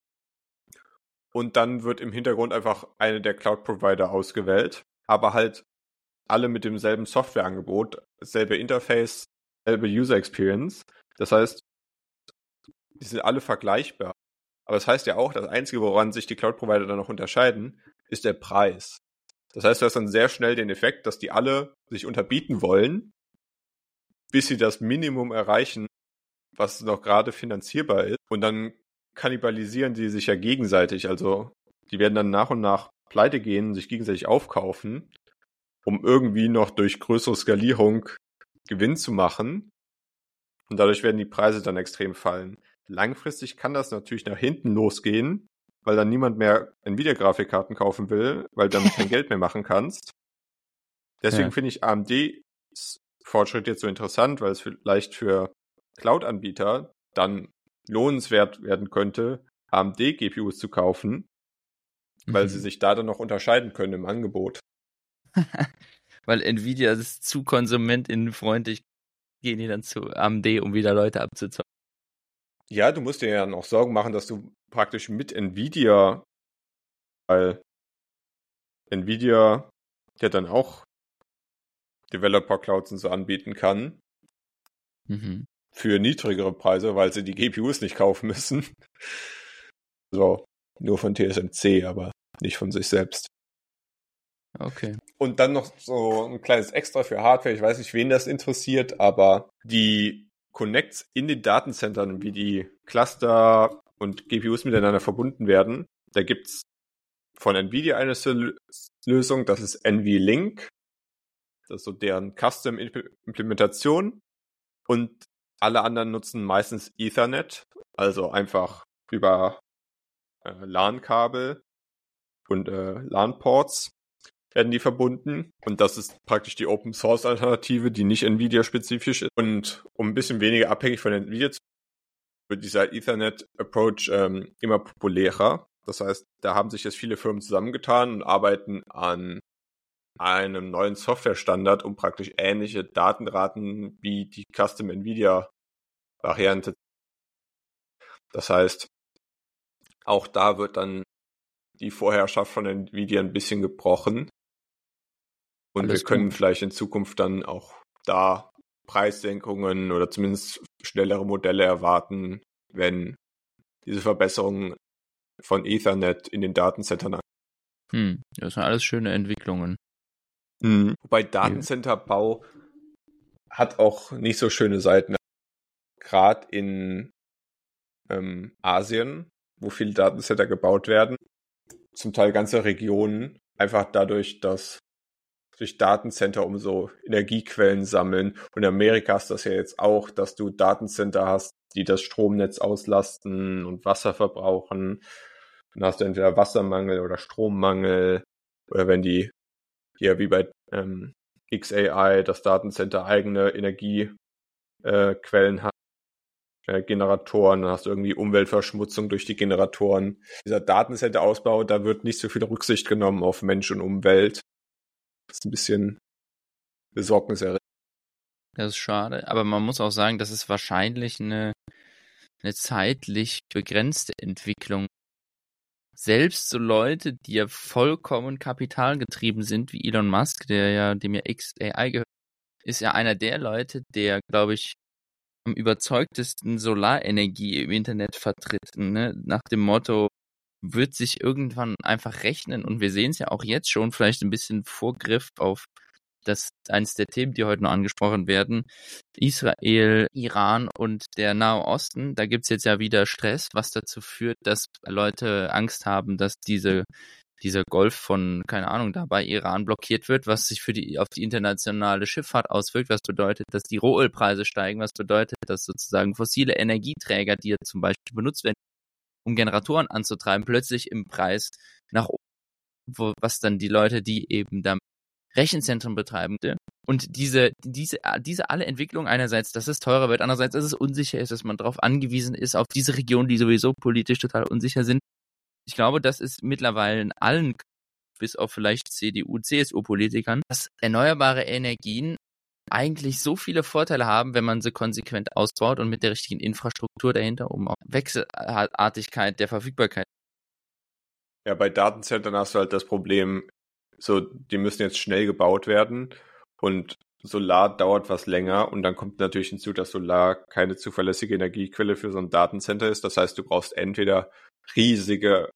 und dann wird im Hintergrund einfach eine der Cloud-Provider ausgewählt, aber halt alle mit demselben Softwareangebot, dasselbe Interface, selbe User Experience. Das heißt, die sind alle vergleichbar. Aber das heißt ja auch, das Einzige, woran sich die Cloud-Provider dann noch unterscheiden, ist der Preis. Das heißt, du hast dann sehr schnell den Effekt, dass die alle sich unterbieten wollen, bis sie das Minimum erreichen, was noch gerade finanzierbar ist. Und dann kannibalisieren die sich ja gegenseitig. Also die werden dann nach und nach pleite gehen, sich gegenseitig aufkaufen, um irgendwie noch durch größere Skalierung Gewinn zu machen. Und dadurch werden die Preise dann extrem fallen. Langfristig kann das natürlich nach hinten losgehen, weil dann niemand mehr Nvidia-Grafikkarten kaufen will, weil du damit kein Geld mehr machen kannst. Deswegen finde ich AMDs Fortschritt jetzt so interessant, weil es vielleicht für Cloud-Anbieter dann lohnenswert werden könnte, AMD-GPUs zu kaufen, weil sie sich da dann noch unterscheiden können im Angebot. Weil Nvidia ist zu konsumentenfreundlich, gehen die dann zu AMD, um wieder Leute abzuzocken. Ja, du musst dir ja noch Sorgen machen, dass du praktisch mit Nvidia, weil Nvidia ja dann auch Developer-Clouds und so anbieten kann, für niedrigere Preise, weil sie die GPUs nicht kaufen müssen. So, nur von TSMC, aber nicht von sich selbst. Okay. Und dann noch so ein kleines Extra für Hardware. Ich weiß nicht, wen das interessiert, aber die Connects in den Datencentern, wie die Cluster und GPUs miteinander verbunden werden, da gibt's von Nvidia eine Lösung, das ist NVLink. Das ist so deren Custom-Implementation. Und alle anderen nutzen meistens Ethernet, also einfach über LAN-Kabel und LAN-Ports werden die verbunden. Und das ist praktisch die Open-Source-Alternative, die nicht Nvidia-spezifisch ist. Und um ein bisschen weniger abhängig von Nvidia zu sein, wird dieser Ethernet-Approach immer populärer. Das heißt, da haben sich jetzt viele Firmen zusammengetan und arbeiten an einem neuen Software-Standard, um praktisch ähnliche Datenraten wie die Custom Nvidia-Variante. Das heißt, auch da wird dann die Vorherrschaft von Nvidia ein bisschen gebrochen. Und wir können vielleicht in Zukunft dann auch da Preissenkungen oder zumindest schnellere Modelle erwarten, wenn diese Verbesserungen von Ethernet in den Datencentern Das sind alles schöne Entwicklungen. Wobei Datencenterbau hat auch nicht so schöne Seiten. Gerade in Asien, wo viele Datencenter gebaut werden, zum Teil ganze Regionen, einfach dadurch, dass durch Datencenter um so Energiequellen sammeln. Und in Amerika ist das ja jetzt auch, dass du Datencenter hast, die das Stromnetz auslasten und Wasser verbrauchen. Dann hast du entweder Wassermangel oder Strommangel. Oder wenn die hier wie bei XAI das Datencenter eigene Energiequellen hat, Generatoren, dann hast du irgendwie Umweltverschmutzung durch die Generatoren. Dieser Datencenter-Ausbau, da wird nicht so viel Rücksicht genommen auf Mensch und Umwelt. Das ist ein bisschen besorgniserregend. Das ist schade, aber man muss auch sagen, das ist wahrscheinlich eine zeitlich begrenzte Entwicklung. Selbst so Leute, die ja vollkommen kapitalgetrieben sind, wie Elon Musk, dem ja XAI gehört, ist ja einer der Leute, der, glaube ich, am überzeugtesten Solarenergie im Internet vertritt, ne? Nach dem Motto, wird sich irgendwann einfach rechnen, und wir sehen es ja auch jetzt schon, vielleicht ein bisschen Vorgriff auf das eines der Themen, die heute noch angesprochen werden, Israel, Iran und der Nahe Osten. Da gibt's jetzt ja wieder Stress, was dazu führt, dass Leute Angst haben, dass dieser Golf von, keine Ahnung, da bei Iran blockiert wird, was sich auf die internationale Schifffahrt auswirkt, was bedeutet, dass die Rohölpreise steigen, was bedeutet, dass sozusagen fossile Energieträger, die ja zum Beispiel benutzt werden, um Generatoren anzutreiben, plötzlich im Preis nach oben, was dann die Leute, die eben da Rechenzentren betreiben. Und diese alle Entwicklung einerseits, dass es teurer wird, andererseits, dass es unsicher ist, dass man darauf angewiesen ist, auf diese Regionen, die sowieso politisch total unsicher sind. Ich glaube, das ist mittlerweile in allen, bis auf vielleicht CDU, CSU-Politikern, dass erneuerbare Energien eigentlich so viele Vorteile haben, wenn man sie konsequent ausbaut und mit der richtigen Infrastruktur dahinter, um auch Wechselartigkeit der Verfügbarkeit. Ja, bei Datenzentren hast du halt das Problem, so, die müssen jetzt schnell gebaut werden und Solar dauert was länger, und dann kommt natürlich hinzu, dass Solar keine zuverlässige Energiequelle für so ein Datencenter ist. Das heißt, du brauchst entweder riesige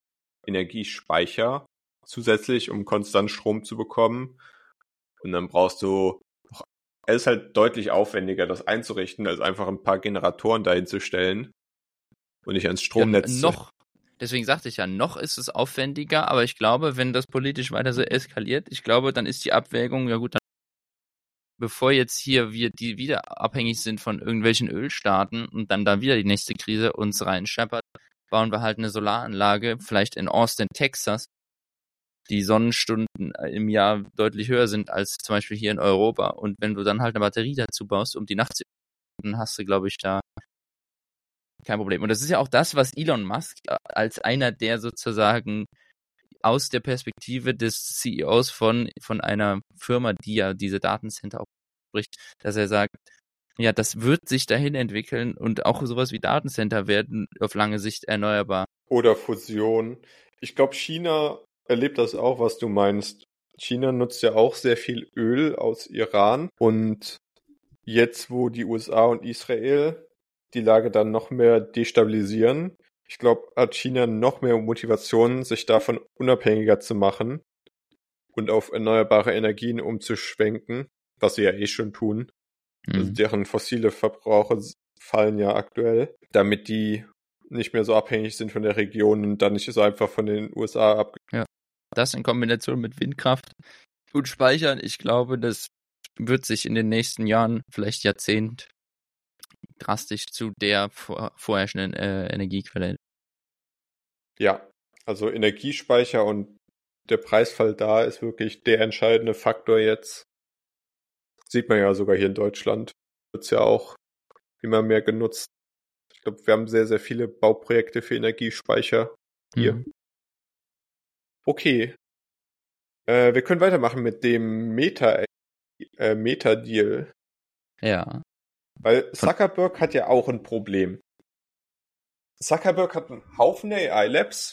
Energiespeicher zusätzlich, um konstant Strom zu bekommen, und dann brauchst du, es ist halt deutlich aufwendiger, das einzurichten, als einfach ein paar Generatoren dahin zu stellen und nicht ans Stromnetz Deswegen sagte ich ja, noch ist es aufwendiger, aber ich glaube, wenn das politisch weiter so eskaliert, ich glaube, dann ist die Abwägung, ja gut, dann, bevor jetzt hier wir die wieder abhängig sind von irgendwelchen Ölstaaten und dann da wieder die nächste Krise uns reinscheppert, bauen wir halt eine Solaranlage, vielleicht in Austin, Texas, die Sonnenstunden im Jahr deutlich höher sind als zum Beispiel hier in Europa. Und wenn du dann halt eine Batterie dazu baust, um die Nacht zu, dann hast du, glaube ich, da kein Problem. Und das ist ja auch das, was Elon Musk als einer der sozusagen aus der Perspektive des CEOs von einer Firma, die ja diese Datencenter aufbricht, dass er sagt, ja, das wird sich dahin entwickeln und auch sowas wie Datencenter werden auf lange Sicht erneuerbar. Oder Fusion. Ich glaube, China erlebt das auch, was du meinst. China nutzt ja auch sehr viel Öl aus Iran, und jetzt, wo die USA und Israel die Lage dann noch mehr destabilisieren, ich glaube, hat China noch mehr Motivation, sich davon unabhängiger zu machen und auf erneuerbare Energien umzuschwenken, was sie ja eh schon tun. Also deren fossile Verbraucher fallen ja aktuell, damit die nicht mehr so abhängig sind von der Region und dann nicht so einfach von den USA ab. Ja, das in Kombination mit Windkraft und Speichern, ich glaube, das wird sich in den nächsten Jahren, vielleicht Jahrzehnt, drastisch zu der vorherrschenden Energiequelle. Ja, also Energiespeicher und der Preisfall da ist wirklich der entscheidende Faktor jetzt. Sieht man ja sogar hier in Deutschland. Wird's ja auch immer mehr genutzt. Ich glaube, wir haben sehr, sehr viele Bauprojekte für Energiespeicher hier. Okay. Wir können weitermachen mit dem Meta-Deal. Ja. Weil Zuckerberg hat ja auch ein Problem. Zuckerberg hat einen Haufen AI-Labs.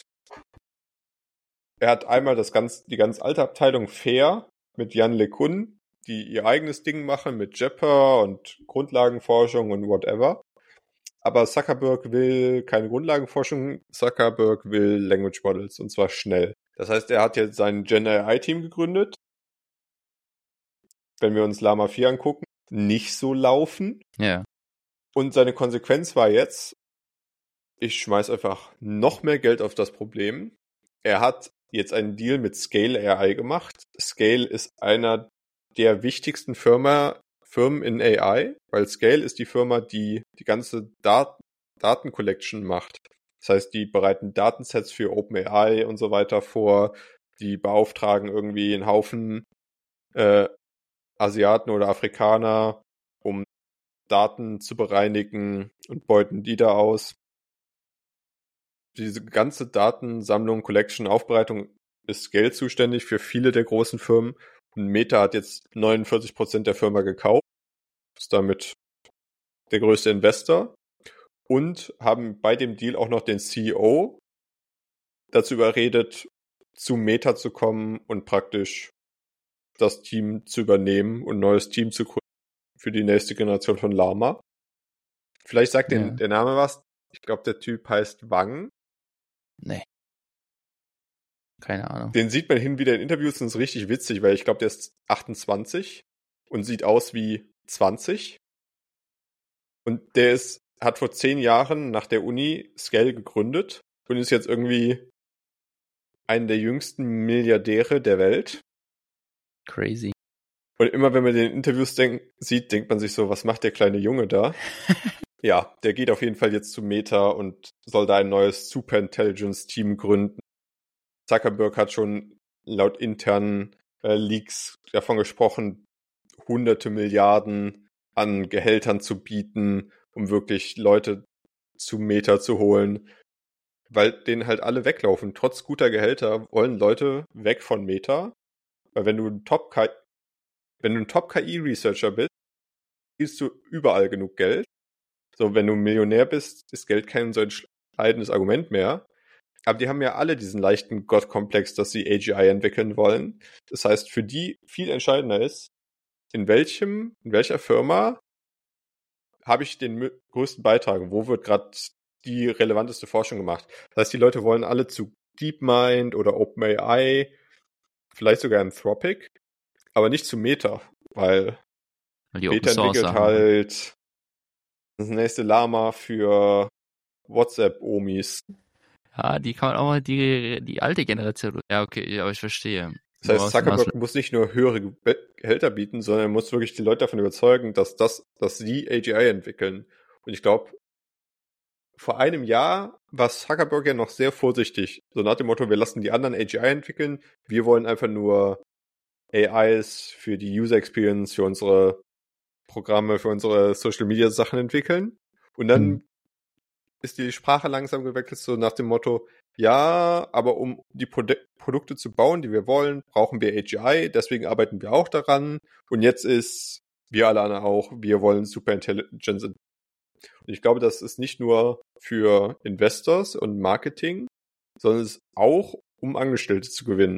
Er hat einmal die ganz alte Abteilung Fair mit Jan LeCun, die ihr eigenes Ding machen mit Jepper und Grundlagenforschung und whatever. Aber Zuckerberg will keine Grundlagenforschung, Zuckerberg will Language Models, und zwar schnell. Das heißt, er hat jetzt sein Gen AI-Team gegründet. Wenn wir uns Llama 4 angucken, nicht so laufen. Ja. Und seine Konsequenz war jetzt, ich schmeiß einfach noch mehr Geld auf das Problem. Er hat jetzt einen Deal mit Scale AI gemacht. Scale ist einer der wichtigsten Firmen in AI, weil Scale ist die Firma, die die ganze Datencollection macht. Das heißt, die bereiten Datensets für OpenAI und so weiter vor, die beauftragen irgendwie einen Haufen Asiaten oder Afrikaner, um Daten zu bereinigen und beuten die da aus. Diese ganze Datensammlung, Collection, Aufbereitung ist Scale zuständig für viele der großen Firmen. Und Meta hat jetzt 49% der Firma gekauft, ist damit der größte Investor und haben bei dem Deal auch noch den CEO dazu überredet, zu Meta zu kommen und praktisch das Team zu übernehmen und ein neues Team zu gründen für die nächste Generation von Llama. Vielleicht sagt der Name was. Ich glaube, der Typ heißt Wang. Nee. Keine Ahnung. Den sieht man hin wieder in Interviews und ist richtig witzig, weil ich glaube, der ist 28 und sieht aus wie 20. Und der hat vor 10 Jahren nach der Uni Scale gegründet und ist jetzt irgendwie einer der jüngsten Milliardäre der Welt. Crazy. Und immer wenn man den Interviews sieht, denkt man sich so, was macht der kleine Junge da? Ja, der geht auf jeden Fall jetzt zu Meta und soll da ein neues Superintelligence-Team gründen. Zuckerberg hat schon laut internen Leaks davon gesprochen, hunderte Milliarden an Gehältern zu bieten, um wirklich Leute zu Meta zu holen, weil denen halt alle weglaufen. Trotz guter Gehälter wollen Leute weg von Meta, weil wenn du ein Top-KI-Researcher bist, kriegst du überall genug Geld. So, wenn du Millionär bist, ist Geld kein so entscheidendes Argument mehr. Aber die haben ja alle diesen leichten Gottkomplex, dass sie AGI entwickeln wollen. Das heißt, für die viel entscheidender ist, in welcher Firma habe ich den größten Beitrag? Wo wird gerade die relevanteste Forschung gemacht? Das heißt, die Leute wollen alle zu DeepMind oder OpenAI, vielleicht sogar Anthropic, aber nicht zu Meta, weil die Meta entwickelt halt das nächste Llama für WhatsApp-Omis. Ja, die kann man auch mal die alte Generation. Ja, okay, aber ich verstehe. Das heißt, Zuckerberg muss nicht nur höhere Gehälter bieten, sondern er muss wirklich die Leute davon überzeugen, dass sie AGI entwickeln. Und ich glaube, vor einem Jahr war Zuckerberg ja noch sehr vorsichtig. So nach dem Motto, wir lassen die anderen AGI entwickeln. Wir wollen einfach nur AIs für die User Experience, für unsere Programme, für unsere Social Media Sachen entwickeln. Und dann ist die Sprache langsam gewechselt, so nach dem Motto, ja, aber um die Produkte zu bauen, die wir wollen, brauchen wir AGI, deswegen arbeiten wir auch daran. Und jetzt ist, wir alle anderen auch, wir wollen Superintelligence. Und ich glaube, das ist nicht nur für Investors und Marketing, sondern es ist auch, um Angestellte zu gewinnen.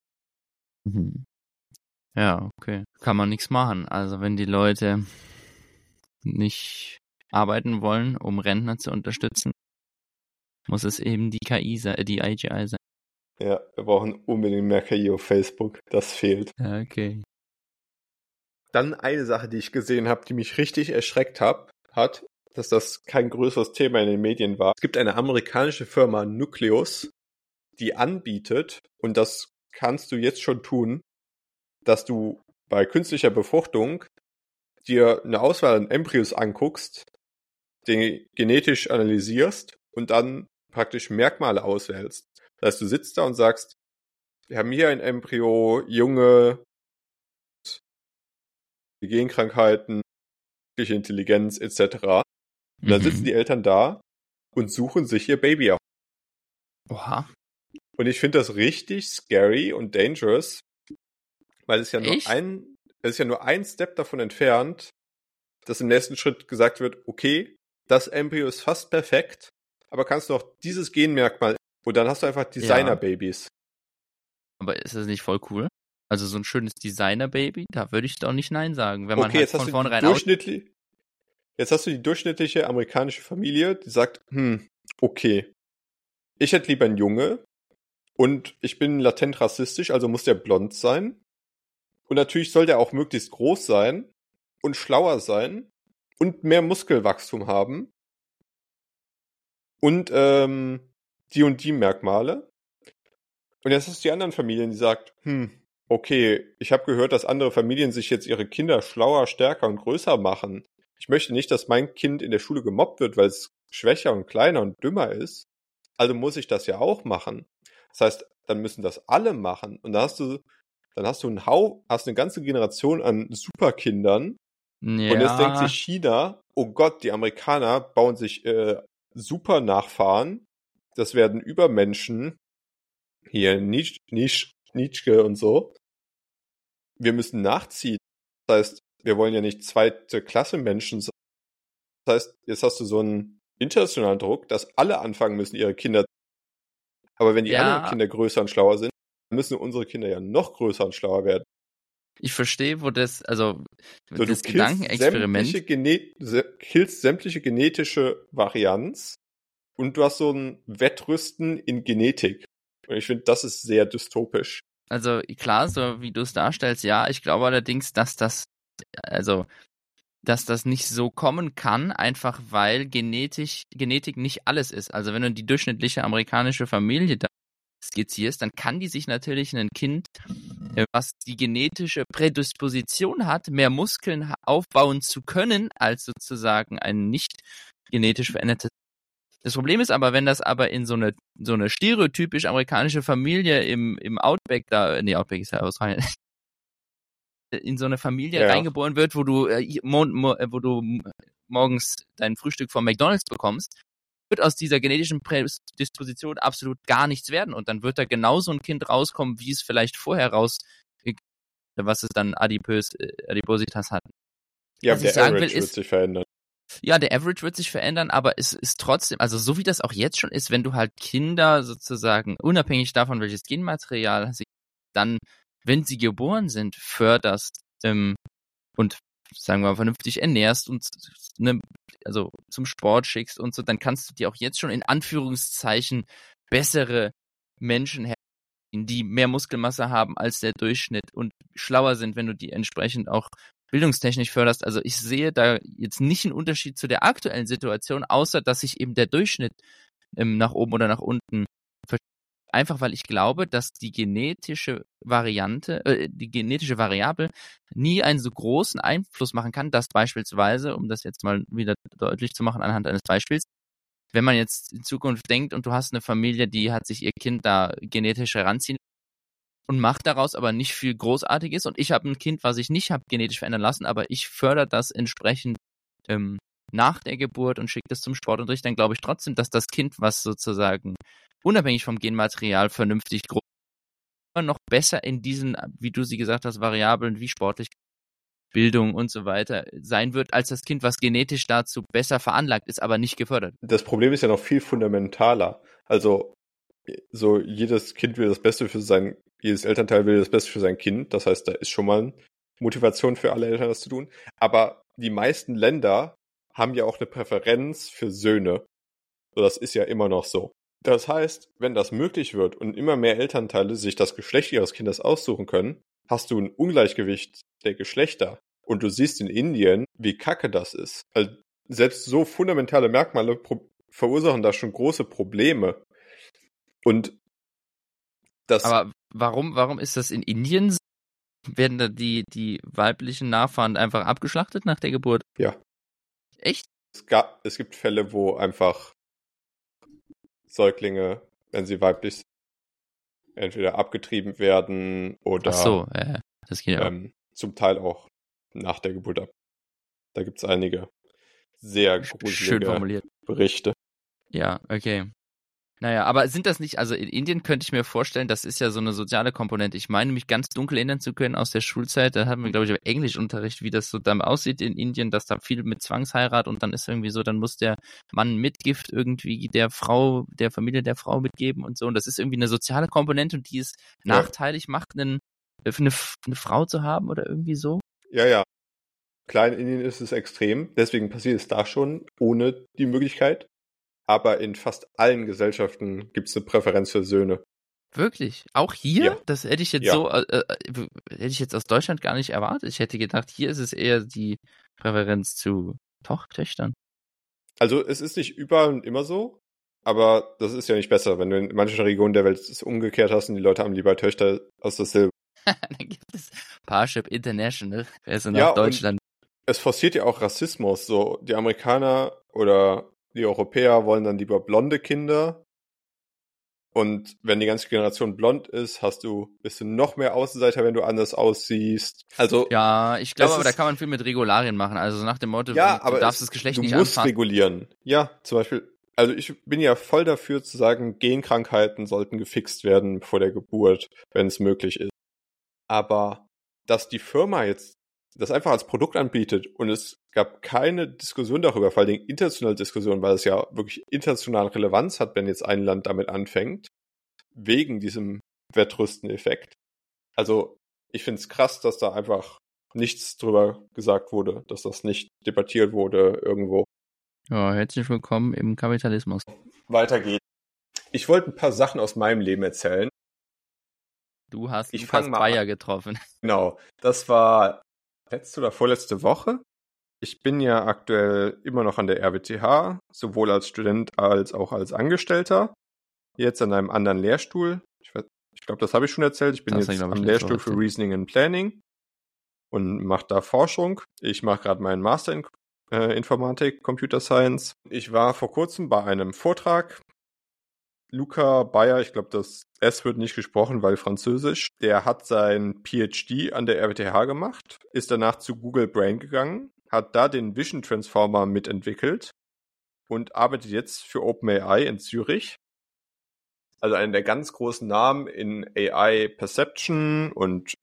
Ja, okay. Kann man nichts machen. Also wenn die Leute nicht arbeiten wollen, um Rentner zu unterstützen, muss es eben die KI sein, die AGI sein. Ja, wir brauchen unbedingt mehr KI auf Facebook. Das fehlt. Ja, okay. Dann eine Sache, die ich gesehen habe, die mich richtig erschreckt hat, dass das kein größeres Thema in den Medien war. Es gibt eine amerikanische Firma, Nucleus, die anbietet, und das kannst du jetzt schon tun, dass du bei künstlicher Befruchtung dir eine Auswahl an Embryos anguckst, den genetisch analysierst und dann praktisch Merkmale auswählst. Das heißt, du sitzt da und sagst, wir haben hier ein Embryo, Junge, Genkrankheiten, Intelligenz etc. Und dann sitzen die Eltern da und suchen sich ihr Baby auf. Oha. Und ich finde das richtig scary und dangerous, weil es ja nur ein Step davon entfernt, dass im nächsten Schritt gesagt wird, okay, das Embryo ist fast perfekt, aber kannst du noch dieses Genmerkmal, und dann hast du einfach Designer-Babys. Aber ist das nicht voll cool? Also so ein schönes Designer-Baby, da würde ich doch nicht Nein sagen, wenn man halt von vornherein jetzt hast du die durchschnittliche amerikanische Familie, die sagt, okay, ich hätte lieber einen Junge und ich bin latent rassistisch, also muss der blond sein. Und natürlich soll der auch möglichst groß sein, und schlauer sein und mehr Muskelwachstum haben und die und die Merkmale. Und jetzt hast du die anderen Familien, die sagt, okay, ich habe gehört, dass andere Familien sich jetzt ihre Kinder schlauer, stärker und größer machen. Ich möchte nicht, dass mein Kind in der Schule gemobbt wird, weil es schwächer und kleiner und dümmer ist. Also muss ich das ja auch machen. Das heißt, dann müssen das alle machen. Und dann hast du eine ganze Generation an Superkindern. Ja. Und jetzt denkt sich China, oh Gott, die Amerikaner bauen sich Super-Nachfahren. Das werden Übermenschen. Hier Nietzsche und so. Wir müssen nachziehen. Das heißt, wir wollen ja nicht zweite Klasse Menschen sein. Das heißt, jetzt hast du so einen internationalen Druck, dass alle anfangen müssen, ihre Kinder. Aber wenn die anderen Kinder größer und schlauer sind, dann müssen unsere Kinder ja noch größer und schlauer werden. Ich verstehe, wo das, also so, das Gedankenexperiment. Killst sämtliche genetische Varianz und du hast so ein Wettrüsten in Genetik. Und ich finde, das ist sehr dystopisch. Also klar, so wie du es darstellst, ja. Ich glaube allerdings, dass das nicht so kommen kann, einfach weil Genetik nicht alles ist. Also wenn du die durchschnittliche amerikanische Familie da skizzierst, dann kann die sich natürlich ein Kind, was die genetische Prädisposition hat, mehr Muskeln aufbauen zu können, als sozusagen ein nicht genetisch verändertes. Das Problem ist aber, wenn das aber in so eine stereotypisch amerikanische Familie im Outback Outback ist ja Australien, in so eine Familie reingeboren wird, wo du morgens dein Frühstück vom McDonald's bekommst, wird aus dieser genetischen Prädisposition absolut gar nichts werden und dann wird da genauso ein Kind rauskommen, wie es vielleicht vorher was es dann Adipositas hat. Ja, der Average wird sich verändern. Ja, der Average wird sich verändern, aber es ist trotzdem, also so wie das auch jetzt schon ist, wenn du halt Kinder sozusagen, unabhängig davon, welches Genmaterial sie dann, wenn sie geboren sind, förderst und sagen wir mal vernünftig ernährst und also zum Sport schickst und so, dann kannst du dir auch jetzt schon in Anführungszeichen bessere Menschen heranziehen, die mehr Muskelmasse haben als der Durchschnitt und schlauer sind, wenn du die entsprechend auch bildungstechnisch förderst. Also ich sehe da jetzt nicht einen Unterschied zu der aktuellen Situation, außer dass sich eben der Durchschnitt nach oben oder nach unten verschiebt. Einfach weil ich glaube, dass die genetische Variable nie einen so großen Einfluss machen kann, dass beispielsweise, um das jetzt mal wieder deutlich zu machen anhand eines Beispiels, wenn man jetzt in Zukunft denkt und du hast eine Familie, die hat sich ihr Kind da genetisch heranziehen und macht daraus aber nicht viel Großartiges und ich habe ein Kind, was ich nicht habe genetisch verändern lassen, aber ich fördere das entsprechend nach der Geburt und schicke das zum Sportunterricht, dann glaube ich trotzdem, dass das Kind, was sozusagen unabhängig vom Genmaterial vernünftig groß immer noch besser in diesen, wie du sie gesagt hast, Variablen wie sportlich Bildung und so weiter sein wird, als das Kind, was genetisch dazu besser veranlagt ist, aber nicht gefördert. Das Problem ist ja noch viel fundamentaler. Also so jedes Elternteil will das Beste für sein Kind. Das heißt, da ist schon mal Motivation für alle Eltern, das zu tun. Aber die meisten Länder haben ja auch eine Präferenz für Söhne. Das ist ja immer noch so. Das heißt, wenn das möglich wird und immer mehr Elternteile sich das Geschlecht ihres Kindes aussuchen können, hast du ein Ungleichgewicht der Geschlechter. Und du siehst in Indien, wie kacke das ist. Also selbst so fundamentale Merkmale verursachen da schon große Probleme. Und das. Aber warum ist das in Indien so? Werden da die weiblichen Nachfahren einfach abgeschlachtet nach der Geburt? Ja. Echt? Es gibt Fälle, wo einfach Säuglinge, wenn sie weiblich sind, entweder abgetrieben werden oder das geht ja zum Teil auch nach der Geburt ab. Da gibt es einige sehr gruselige Berichte. Ja, okay. Naja, aber sind das nicht, also in Indien könnte ich mir vorstellen, das ist ja so eine soziale Komponente. Ich meine, mich ganz dunkel erinnern zu können aus der Schulzeit, da hatten wir, glaube ich, Englischunterricht, wie das so dann aussieht in Indien, dass da viel mit Zwangsheirat und dann ist irgendwie so, dann muss der Mann Mitgift irgendwie der Familie der Frau mitgeben und so. Und das ist irgendwie eine soziale Komponente und die es nachteilig macht, eine Frau zu haben oder irgendwie so. Ja. Klar, in Indien ist es extrem, deswegen passiert es da schon ohne die Möglichkeit. Aber in fast allen Gesellschaften gibt es eine Präferenz für Söhne. Wirklich? Auch hier? Ja. Das hätte ich jetzt Ja. hätte ich jetzt aus Deutschland gar nicht erwartet. Ich hätte gedacht, hier ist es eher die Präferenz zu Töchtern. Also es ist nicht überall und immer so, aber das ist ja nicht besser, wenn du in manchen Regionen der Welt es umgekehrt hast und die Leute haben lieber Töchter aus der Silbe. Dann gibt es Parship International, also Ja, nach Deutschland. Es forciert ja auch Rassismus. So, die Amerikaner oder die Europäer wollen dann lieber blonde Kinder. Und wenn die ganze Generation blond ist, bist du noch mehr Außenseiter, wenn du anders aussiehst. Also ja, ich glaube, aber da kann man viel mit Regularien machen. Also nach dem Motto, ja, du aber darfst das Geschlecht nicht du musst anfassen. regulieren. Ja, zum Beispiel. Also ich bin ja voll dafür zu sagen, Genkrankheiten sollten gefixt werden vor der Geburt, wenn es möglich ist. Aber dass die Firma jetzt das einfach als Produkt anbietet und es gab keine Diskussion darüber, vor allem internationale Diskussion, weil es ja wirklich internationale Relevanz hat, wenn jetzt ein Land damit anfängt, wegen diesem Wettrüsten-Effekt. Also ich finde es krass, dass da einfach nichts drüber gesagt wurde, dass das nicht debattiert wurde irgendwo. Ja, herzlich willkommen im Kapitalismus. Weiter geht's. Ich wollte ein paar Sachen aus meinem Leben erzählen. Du hast Ich Lukas fang mal Bayer an. Getroffen. Genau, das war letzte oder vorletzte Woche. Ich bin ja aktuell immer noch an der RWTH, sowohl als Student als auch als Angestellter. Jetzt an einem anderen Lehrstuhl. Ich glaube, das habe ich schon erzählt. Ich bin jetzt am Lehrstuhl für Reasoning and Planning und mache da Forschung. Ich mache gerade meinen Master in Informatik, Computer Science. Ich war vor kurzem bei einem Vortrag. Luca Bayer, ich glaube, das S wird nicht gesprochen, weil Französisch. Der hat sein PhD an der RWTH gemacht, ist danach zu Google Brain gegangen, hat da den Vision Transformer mitentwickelt und arbeitet jetzt für OpenAI in Zürich. Also einer der ganz großen Namen in AI Perception und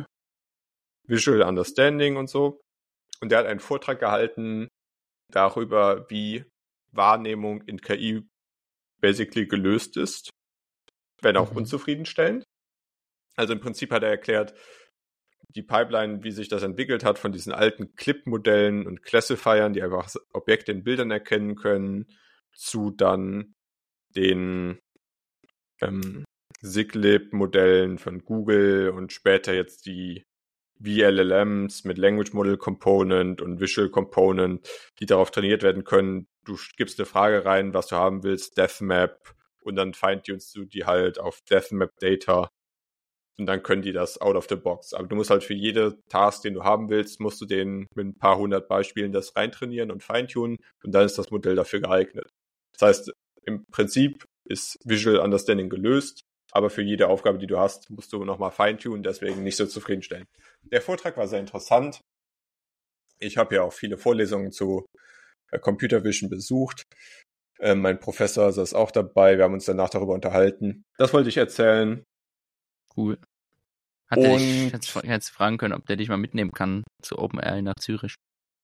Visual Understanding und so. Und der hat einen Vortrag gehalten darüber, wie Wahrnehmung in KI basically gelöst ist, wenn auch unzufriedenstellend. Also im Prinzip hat er erklärt, die Pipeline, wie sich das entwickelt hat von diesen alten Clip-Modellen und Classifiern, die einfach Objekte in Bildern erkennen können, zu dann den SIGLib-Modellen von Google und später jetzt die VLLMs mit Language Model Component und Visual Component, die darauf trainiert werden können. Du gibst eine Frage rein, was du haben willst, DeathMap, und dann feintunest du die halt auf DeathMap Data und dann können die das out of the box. Aber du musst halt für jede Task, den du haben willst, musst du den mit ein paar hundert Beispielen das reintrainieren und feintunen und dann ist das Modell dafür geeignet. Das heißt, im Prinzip ist Visual Understanding gelöst, aber für jede Aufgabe, die du hast, musst du nochmal feintunen, deswegen nicht so zufriedenstellen. Der Vortrag war sehr interessant. Ich habe ja auch viele Vorlesungen zu Computer Vision besucht. Mein Professor saß auch dabei. Wir haben uns danach darüber unterhalten. Das wollte ich erzählen. Cool. Hättest du fragen können, ob der dich mal mitnehmen kann zu OpenAI nach Zürich.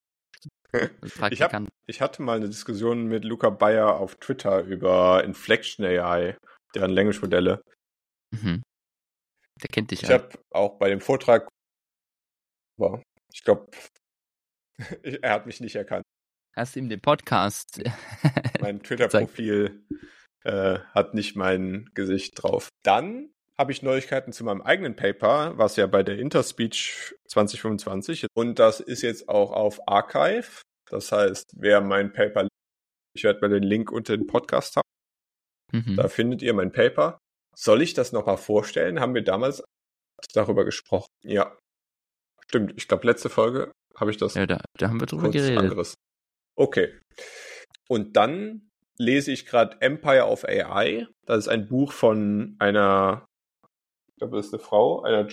Ich hatte mal eine Diskussion mit Luca Bayer auf Twitter über Inflection AI, deren Language-Modelle. Mhm. Der kennt dich ja. Ich habe auch bei dem Vortrag, aber ich glaube, er hat mich nicht erkannt. Hast du ihm den Podcast? Mein Twitter-Profil hat nicht mein Gesicht drauf. Dann habe ich Neuigkeiten zu meinem eigenen Paper, was ja bei der Interspeech 2025 ist. Und das ist jetzt auch auf Archive. Das heißt, wer mein Paper, ich werde mal den Link unter den Podcast haben. Da findet ihr mein Paper. Soll ich das nochmal vorstellen? Haben wir damals darüber gesprochen? Ja. Stimmt, ich glaube, letzte Folge habe ich das da haben wir drüber geredet. Angerissen. Okay. Und dann lese ich gerade Empire of AI. Das ist ein Buch von einer, ich glaube, das ist eine Frau, einer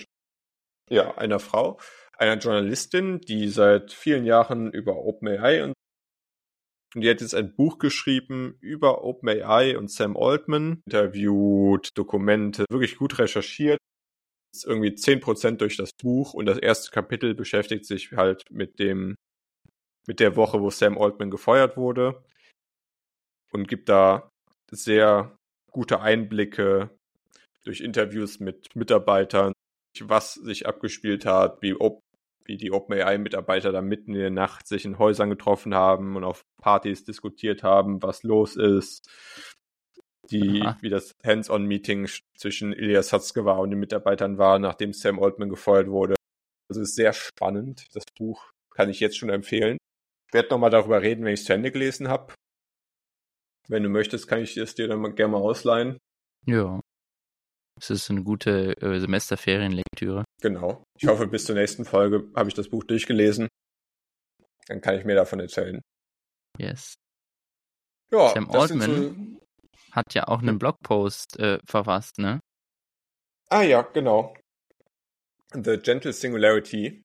Journalistin, die seit vielen Jahren über OpenAI und die hat jetzt ein Buch geschrieben über OpenAI und Sam Altman, interviewt, Dokumente, wirklich gut recherchiert. Ist irgendwie 10% durch das Buch und das erste Kapitel beschäftigt sich halt mit der Woche, wo Sam Altman gefeuert wurde und gibt da sehr gute Einblicke durch Interviews mit Mitarbeitern, was sich abgespielt hat, wie die OpenAI-Mitarbeiter da mitten in der Nacht sich in Häusern getroffen haben und auf Partys diskutiert haben, was los ist. wie das Hands-on-Meeting zwischen Ilya Sutskever und den Mitarbeitern war, nachdem Sam Altman gefeuert wurde. Also ist sehr spannend. Das Buch kann ich jetzt schon empfehlen. Ich werde nochmal darüber reden, wenn ich es zu Ende gelesen habe. Wenn du möchtest, kann ich es dir dann gerne mal ausleihen. Ja. Es ist eine gute Semesterferienlektüre. Genau. Ich hoffe, bis zur nächsten Folge habe ich das Buch durchgelesen. Dann kann ich mir davon erzählen. Yes. Ja, Sam Altman hat ja auch einen Blogpost verfasst, ne? Ah ja, genau. The Gentle Singularity.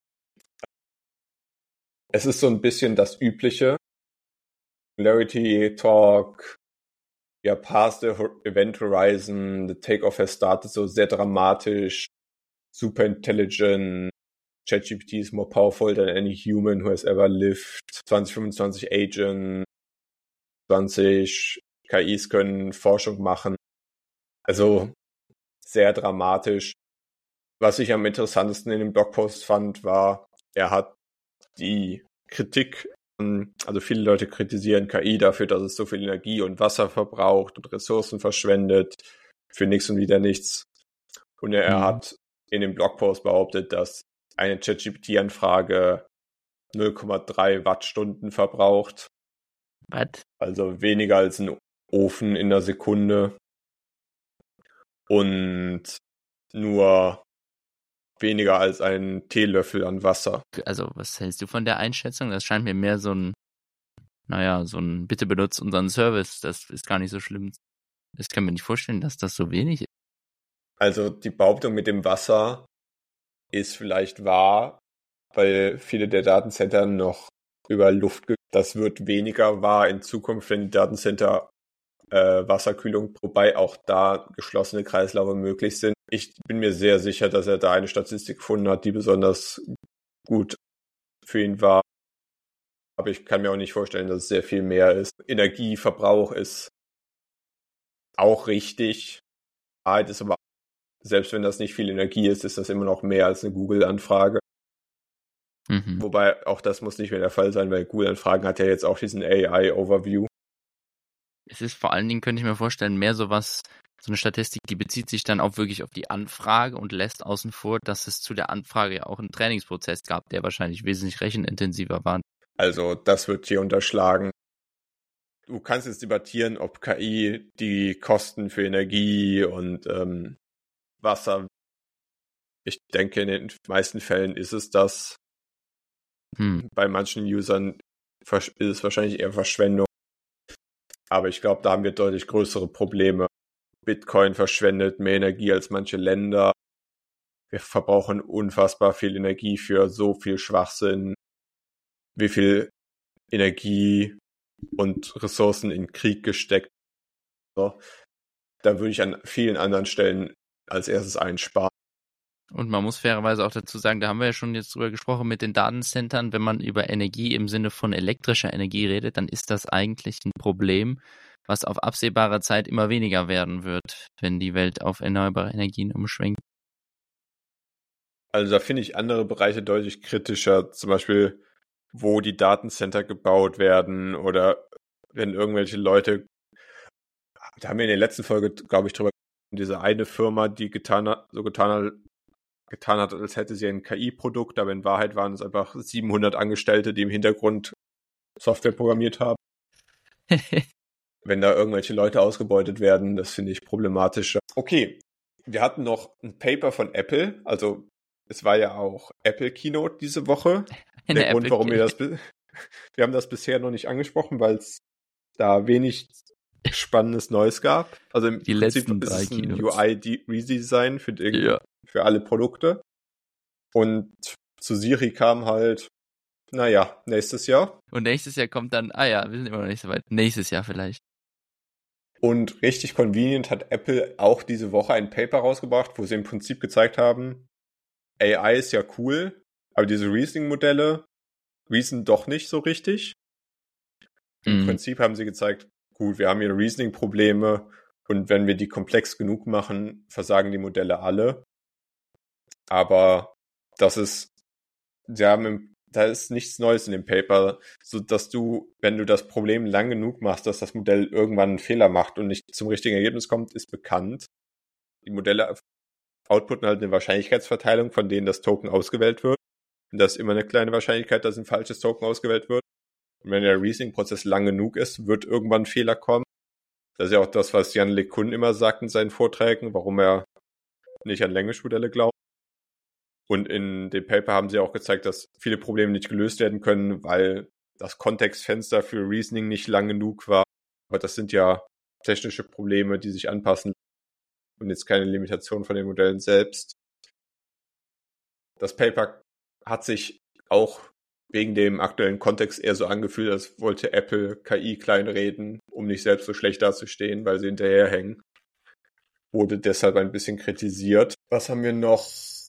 Es ist so ein bisschen das übliche Singularity Talk, ja, past the event horizon, the takeoff has started, so sehr dramatisch, super intelligent, ChatGPT is more powerful than any human who has ever lived, 2025 Agent, 20 KIs können Forschung machen. Also sehr dramatisch. Was ich am interessantesten in dem Blogpost fand, war, er hat die Kritik, also viele Leute kritisieren KI dafür, dass es so viel Energie und Wasser verbraucht und Ressourcen verschwendet, für nichts und wieder nichts. Und er hat in dem Blogpost behauptet, dass eine ChatGPT-Anfrage 0,3 Wattstunden verbraucht. Was? Also weniger als ein Ofen in der Sekunde. Und nur weniger als ein Teelöffel an Wasser. Also, was hältst du von der Einschätzung? Das scheint mir mehr so ein bitte benutzt unseren Service. Das ist gar nicht so schlimm. Ich kann mir nicht vorstellen, dass das so wenig ist. Also die Behauptung mit dem Wasser ist vielleicht wahr, weil viele der Datencenter noch über Luft, das wird weniger wahr in Zukunft, wenn die Datencenter Wasserkühlung, wobei auch da geschlossene Kreislaufe möglich sind. Ich bin mir sehr sicher, dass er da eine Statistik gefunden hat, die besonders gut für ihn war. Aber ich kann mir auch nicht vorstellen, dass es sehr viel mehr ist. Energieverbrauch ist auch richtig. Wahrheit ist aber, selbst wenn das nicht viel Energie ist, ist das immer noch mehr als eine Google-Anfrage. Wobei auch das muss nicht mehr der Fall sein, weil Google-Anfragen hat ja jetzt auch diesen AI-Overview. Es ist vor allen Dingen, könnte ich mir vorstellen, mehr so eine Statistik, die bezieht sich dann auch wirklich auf die Anfrage und lässt außen vor, dass es zu der Anfrage ja auch einen Trainingsprozess gab, der wahrscheinlich wesentlich rechenintensiver war. Also das wird hier unterschlagen. Du kannst jetzt debattieren, ob KI die Kosten für Energie und Wasser, ich denke, in den meisten Fällen ist es das. Bei manchen Usern ist es wahrscheinlich eher Verschwendung. Aber ich glaube, da haben wir deutlich größere Probleme. Bitcoin verschwendet mehr Energie als manche Länder. Wir verbrauchen unfassbar viel Energie für so viel Schwachsinn. Wie viel Energie und Ressourcen in Krieg gesteckt. So. Da würde ich an vielen anderen Stellen als erstes einsparen. Und man muss fairerweise auch dazu sagen, da haben wir ja schon jetzt drüber gesprochen mit den Datencentern, wenn man über Energie im Sinne von elektrischer Energie redet, dann ist das eigentlich ein Problem, was auf absehbare Zeit immer weniger werden wird, wenn die Welt auf erneuerbare Energien umschwenkt. Also da finde ich andere Bereiche deutlich kritischer, zum Beispiel, wo die Datencenter gebaut werden oder wenn irgendwelche Leute, da haben wir in der letzten Folge, glaube ich, drüber, diese eine Firma, die getan hat, als hätte sie ein KI-Produkt, aber in Wahrheit waren es einfach 700 Angestellte, die im Hintergrund Software programmiert haben. Wenn da irgendwelche Leute ausgebeutet werden, das finde ich problematischer. Okay, wir hatten noch ein Paper von Apple, also es war ja auch Apple Keynote diese Woche. Der Grund, warum wir haben das bisher noch nicht angesprochen, weil es da wenig spannendes Neues gab. Also im Prinzip ist es ein UI-Redesign für alle Produkte. Und zu Siri kam halt, nächstes Jahr. Und nächstes Jahr kommt dann, wir sind immer noch nicht so weit, nächstes Jahr vielleicht. Und richtig convenient hat Apple auch diese Woche ein Paper rausgebracht, wo sie im Prinzip gezeigt haben, AI ist ja cool, aber diese Reasoning-Modelle reason doch nicht so richtig. Im Prinzip haben sie gezeigt, gut, wir haben hier Reasoning-Probleme und wenn wir die komplex genug machen, versagen die Modelle alle. Aber sie haben im da ist nichts Neues in dem Paper, so dass du, wenn du das Problem lang genug machst, dass das Modell irgendwann einen Fehler macht und nicht zum richtigen Ergebnis kommt, ist bekannt. Die Modelle outputten halt eine Wahrscheinlichkeitsverteilung, von denen das Token ausgewählt wird. Und da ist immer eine kleine Wahrscheinlichkeit, dass ein falsches Token ausgewählt wird. Und wenn der Reasoning-Prozess lang genug ist, wird irgendwann ein Fehler kommen. Das ist ja auch das, was Jan LeCun immer sagt in seinen Vorträgen, warum er nicht an Language-Modelle glaubt. Und in dem Paper haben sie auch gezeigt, dass viele Probleme nicht gelöst werden können, weil das Kontextfenster für Reasoning nicht lang genug war. Aber das sind ja technische Probleme, die sich anpassen und jetzt keine Limitation von den Modellen selbst. Das Paper hat sich auch wegen dem aktuellen Kontext eher so angefühlt, als wollte Apple KI kleinreden, um nicht selbst so schlecht dazustehen, weil sie hinterherhängen. Wurde deshalb ein bisschen kritisiert. Was haben wir noch?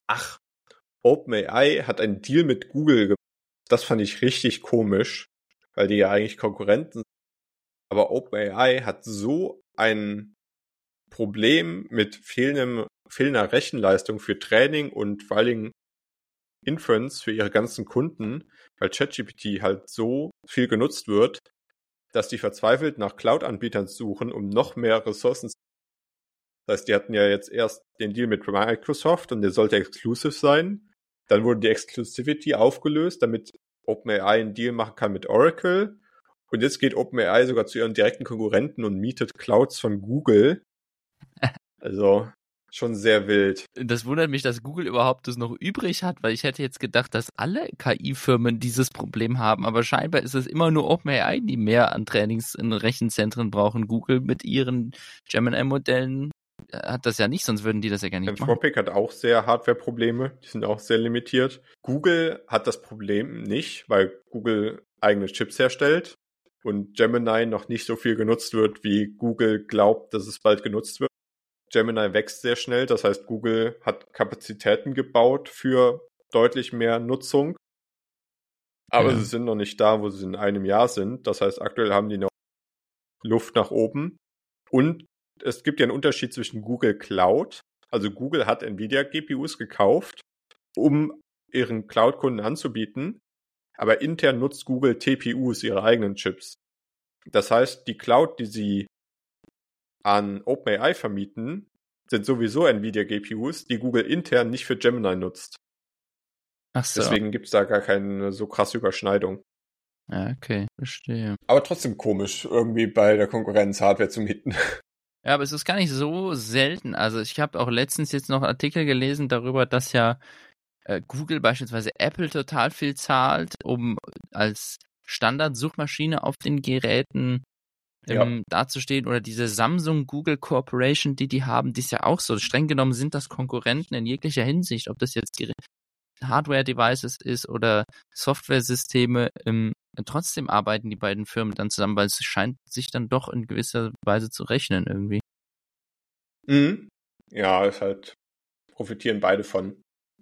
OpenAI hat einen Deal mit Google gemacht. Das fand ich richtig komisch, weil die ja eigentlich Konkurrenten sind. Aber OpenAI hat so ein Problem mit fehlender Rechenleistung für Training und vor allen Dingen Inference für ihre ganzen Kunden, weil ChatGPT halt so viel genutzt wird, dass die verzweifelt nach Cloud-Anbietern suchen, um noch mehr Ressourcen zu. Das heißt, die hatten ja jetzt erst den Deal mit Microsoft und der sollte exclusive sein. Dann wurde die Exclusivity aufgelöst, damit OpenAI einen Deal machen kann mit Oracle. Und jetzt geht OpenAI sogar zu ihren direkten Konkurrenten und mietet Clouds von Google. Also schon sehr wild. Das wundert mich, dass Google überhaupt das noch übrig hat, weil ich hätte jetzt gedacht, dass alle KI-Firmen dieses Problem haben, aber scheinbar ist es immer nur OpenAI, die mehr an Trainings in Rechenzentren brauchen. Google mit ihren Gemini-Modellen hat das ja nicht, sonst würden die das ja gar nicht machen. Anthropic hat auch sehr Hardware-Probleme, die sind auch sehr limitiert. Google hat das Problem nicht, weil Google eigene Chips herstellt und Gemini noch nicht so viel genutzt wird, wie Google glaubt, dass es bald genutzt wird. Gemini wächst sehr schnell, das heißt, Google hat Kapazitäten gebaut für deutlich mehr Nutzung, aber sie sind noch nicht da, wo sie in einem Jahr sind. Das heißt, aktuell haben die noch Luft nach oben. Und es gibt ja einen Unterschied zwischen Google Cloud, also Google hat Nvidia-GPUs gekauft, um ihren Cloud-Kunden anzubieten, aber intern nutzt Google TPUs, ihre eigenen Chips. Das heißt, die Cloud, die sie an OpenAI vermieten, sind sowieso Nvidia-GPUs, die Google intern nicht für Gemini nutzt. Ach so. Deswegen gibt es da gar keine so krasse Überschneidung. Ja, okay, verstehe. Aber trotzdem komisch, irgendwie bei der Konkurrenz Hardware zu mieten. Ja, aber es ist gar nicht so selten. Also ich habe auch letztens jetzt noch Artikel gelesen darüber, dass ja Google beispielsweise Apple total viel zahlt, um als Standardsuchmaschine auf den Geräten dazustehen, oder diese Samsung Google Corporation, die haben, die ist ja auch so. Streng genommen sind das Konkurrenten in jeglicher Hinsicht, ob das jetzt Hardware-Devices ist oder Software-Systeme. Trotzdem arbeiten die beiden Firmen dann zusammen, weil es scheint sich dann doch in gewisser Weise zu rechnen irgendwie. Mhm. Ja, ist halt, profitieren beide von.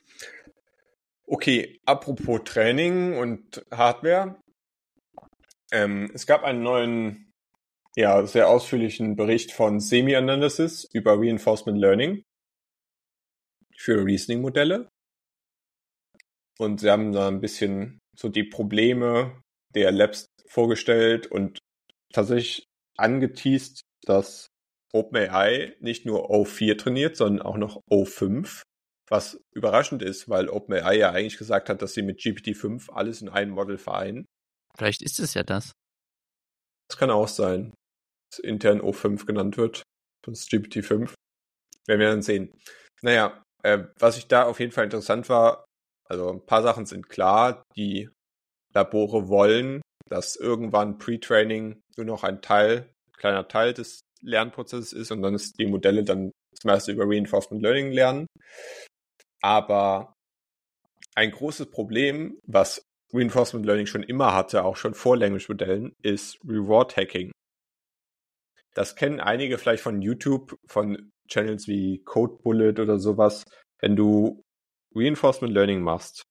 Okay, apropos Training und Hardware. Es gab einen neuen, sehr ausführlichen Bericht von Semi-Analysis über Reinforcement Learning für Reasoning-Modelle. Und sie haben da ein bisschen so die Probleme der Labs vorgestellt und tatsächlich angeteast, dass OpenAI nicht nur O4 trainiert, sondern auch noch O5, was überraschend ist, weil OpenAI ja eigentlich gesagt hat, dass sie mit GPT-5 alles in einem Model vereinen. Vielleicht ist es ja das. Das kann auch sein, dass intern O5 genannt wird, sonst GPT-5. Werden wir dann sehen. Naja, was ich da auf jeden Fall interessant war, also ein paar Sachen sind klar, die Labore wollen, dass irgendwann Pre-Training nur noch ein kleiner Teil des Lernprozesses ist und dann ist die Modelle dann das meiste über Reinforcement Learning lernen. Aber ein großes Problem, was Reinforcement Learning schon immer hatte, auch schon vor Language-Modellen, ist Reward Hacking. Das kennen einige vielleicht von YouTube, von Channels wie Code Bullet oder sowas. Wenn du Reinforcement Learning machst,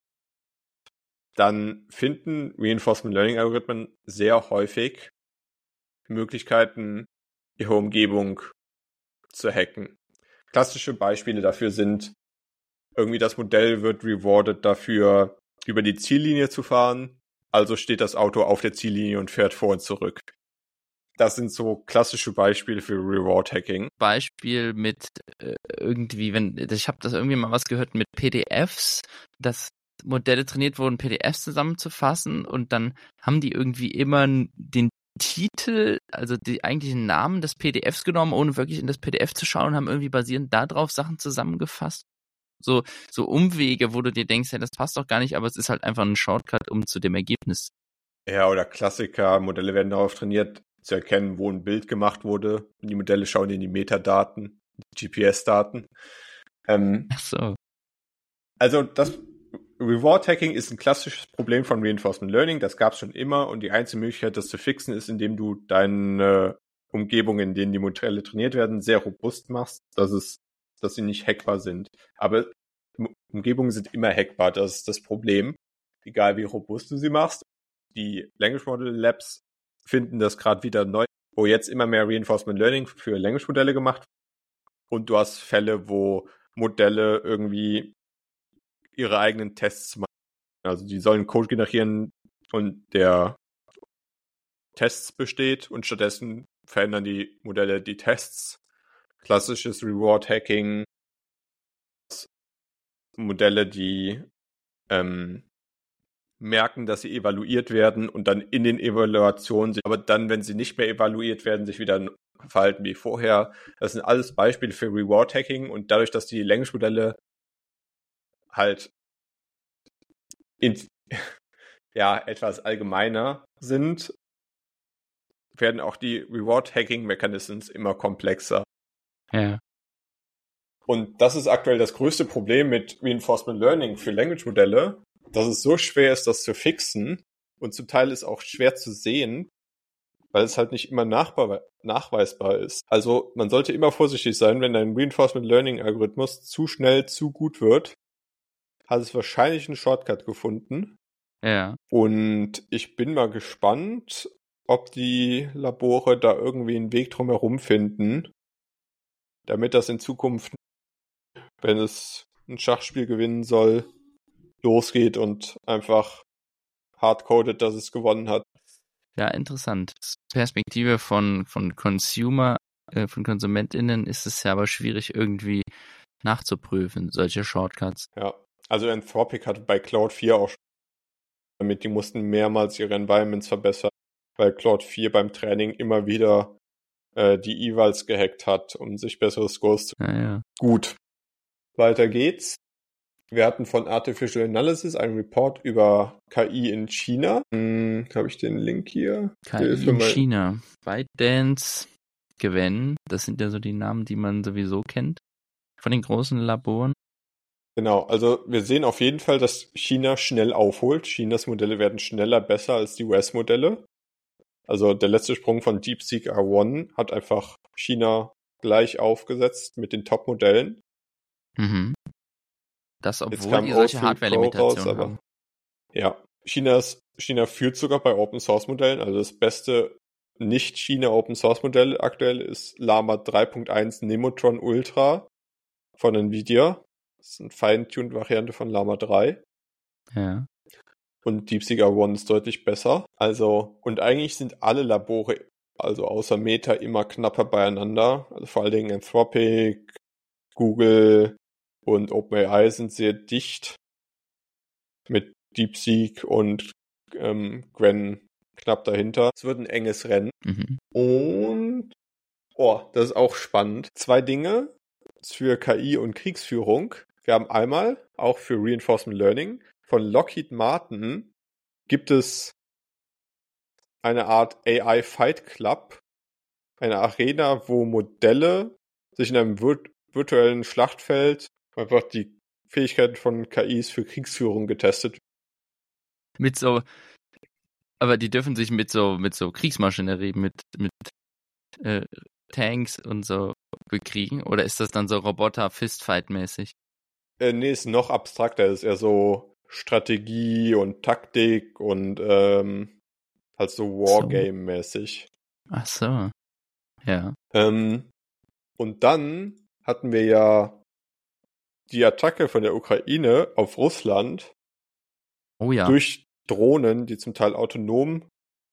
dann finden Reinforcement Learning Algorithmen sehr häufig Möglichkeiten, ihre Umgebung zu hacken. Klassische Beispiele dafür sind, irgendwie das Modell wird rewarded dafür, über die Ziellinie zu fahren, also steht das Auto auf der Ziellinie und fährt vor und zurück. Das sind so klassische Beispiele für Reward-Hacking. Beispiel mit irgendwie, ich habe das irgendwie mal was gehört mit PDFs, dass Modelle trainiert wurden, PDFs zusammenzufassen und dann haben die irgendwie immer den Titel, also die eigentlichen Namen des PDFs genommen, ohne wirklich in das PDF zu schauen, haben irgendwie basierend darauf Sachen zusammengefasst. So Umwege, wo du dir denkst, ja, das passt doch gar nicht, aber es ist halt einfach ein Shortcut, um zu dem Ergebnis. Ja, oder Klassiker, Modelle werden darauf trainiert, zu erkennen, wo ein Bild gemacht wurde. Die Modelle schauen in die Metadaten, die GPS-Daten. Ach so. Also das Reward-Hacking ist ein klassisches Problem von Reinforcement Learning. Das gab es schon immer und die einzige Möglichkeit, das zu fixen, ist, indem du deine Umgebung, in denen die Modelle trainiert werden, sehr robust machst, dass sie nicht hackbar sind. Aber Umgebungen sind immer hackbar, das ist das Problem. Egal wie robust du sie machst. Die Language Model Labs finden das gerade wieder neu, wo jetzt immer mehr Reinforcement Learning für Language Modelle gemacht wird. Und du hast Fälle, wo Modelle irgendwie ihre eigenen Tests machen. Also die sollen Code generieren und der Tests besteht und stattdessen verändern die Modelle die Tests. Klassisches Reward-Hacking. Modelle, die merken, dass sie evaluiert werden und dann in den Evaluationen, aber dann, wenn sie nicht mehr evaluiert werden, sich wieder verhalten wie vorher. Das sind alles Beispiele für Reward-Hacking und dadurch, dass die Language-Modelle halt etwas allgemeiner sind, werden auch die Reward-Hacking-Mechanismen immer komplexer. Ja. Und das ist aktuell das größte Problem mit Reinforcement Learning für Language-Modelle, dass es so schwer ist, das zu fixen und zum Teil ist auch schwer zu sehen, weil es halt nicht immer nachweisbar ist. Also man sollte immer vorsichtig sein, wenn ein Reinforcement Learning Algorithmus zu schnell zu gut wird, hat es wahrscheinlich einen Shortcut gefunden. Ja. Und ich bin mal gespannt, ob die Labore da irgendwie einen Weg drumherum finden, damit das in Zukunft, wenn es ein Schachspiel gewinnen soll, losgeht und einfach hardcodet, dass es gewonnen hat. Ja, interessant. Aus Perspektive von Consumer, von KonsumentInnen ist es ja aber schwierig irgendwie nachzuprüfen, solche Shortcuts. Ja, also Anthropic hatte bei Cloud 4 auch schon damit, die mussten mehrmals ihre Environments verbessern, weil Cloud 4 beim Training immer wieder die Evals gehackt hat, um sich bessere Scores zu... Ja. Gut, weiter geht's. Wir hatten von Artificial Analysis einen Report über KI in China. Habe ich den Link hier? KI in China. ByteDance, Gwen, das sind ja so die Namen, die man sowieso kennt von den großen Laboren. Genau, also wir sehen auf jeden Fall, dass China schnell aufholt. Chinas Modelle werden schneller, besser als die US-Modelle. Also der letzte Sprung von DeepSeek R1 hat einfach China gleich aufgesetzt mit den Top-Modellen. Mhm. Das, obwohl die solche Hardware-Limitationen haben. Ja, China führt sogar bei Open-Source-Modellen. Also das beste Nicht-China-Open-Source-Modell aktuell ist Llama 3.1 Nemotron Ultra von Nvidia. Das ist eine Fine-Tuned-Variante von Llama 3. Ja. Und DeepSeek R1 ist deutlich besser. Also, und eigentlich sind alle Labore, also außer Meta, immer knapper beieinander. Also vor allen Dingen Anthropic, Google und OpenAI sind sehr dicht mit DeepSeek und Gwen knapp dahinter. Es wird ein enges Rennen. Mhm. Und, das ist auch spannend. 2 Dinge für KI und Kriegsführung. Wir haben einmal, auch für Reinforcement Learning, von Lockheed Martin gibt es eine Art AI Fight Club, eine Arena, wo Modelle sich in einem virtuellen Schlachtfeld einfach die Fähigkeiten von KIs für Kriegsführung getestet. Aber die dürfen sich mit so Kriegsmaschinerie, mit Tanks und so bekriegen? Oder ist das dann so Roboter-Fistfight-mäßig? Nee, ist noch abstrakter, ist eher so Strategie und Taktik und halt so Wargame-mäßig. Ach so. Ja. Und dann hatten wir ja die Attacke von der Ukraine auf Russland Oh ja. durch Drohnen, die zum Teil autonom.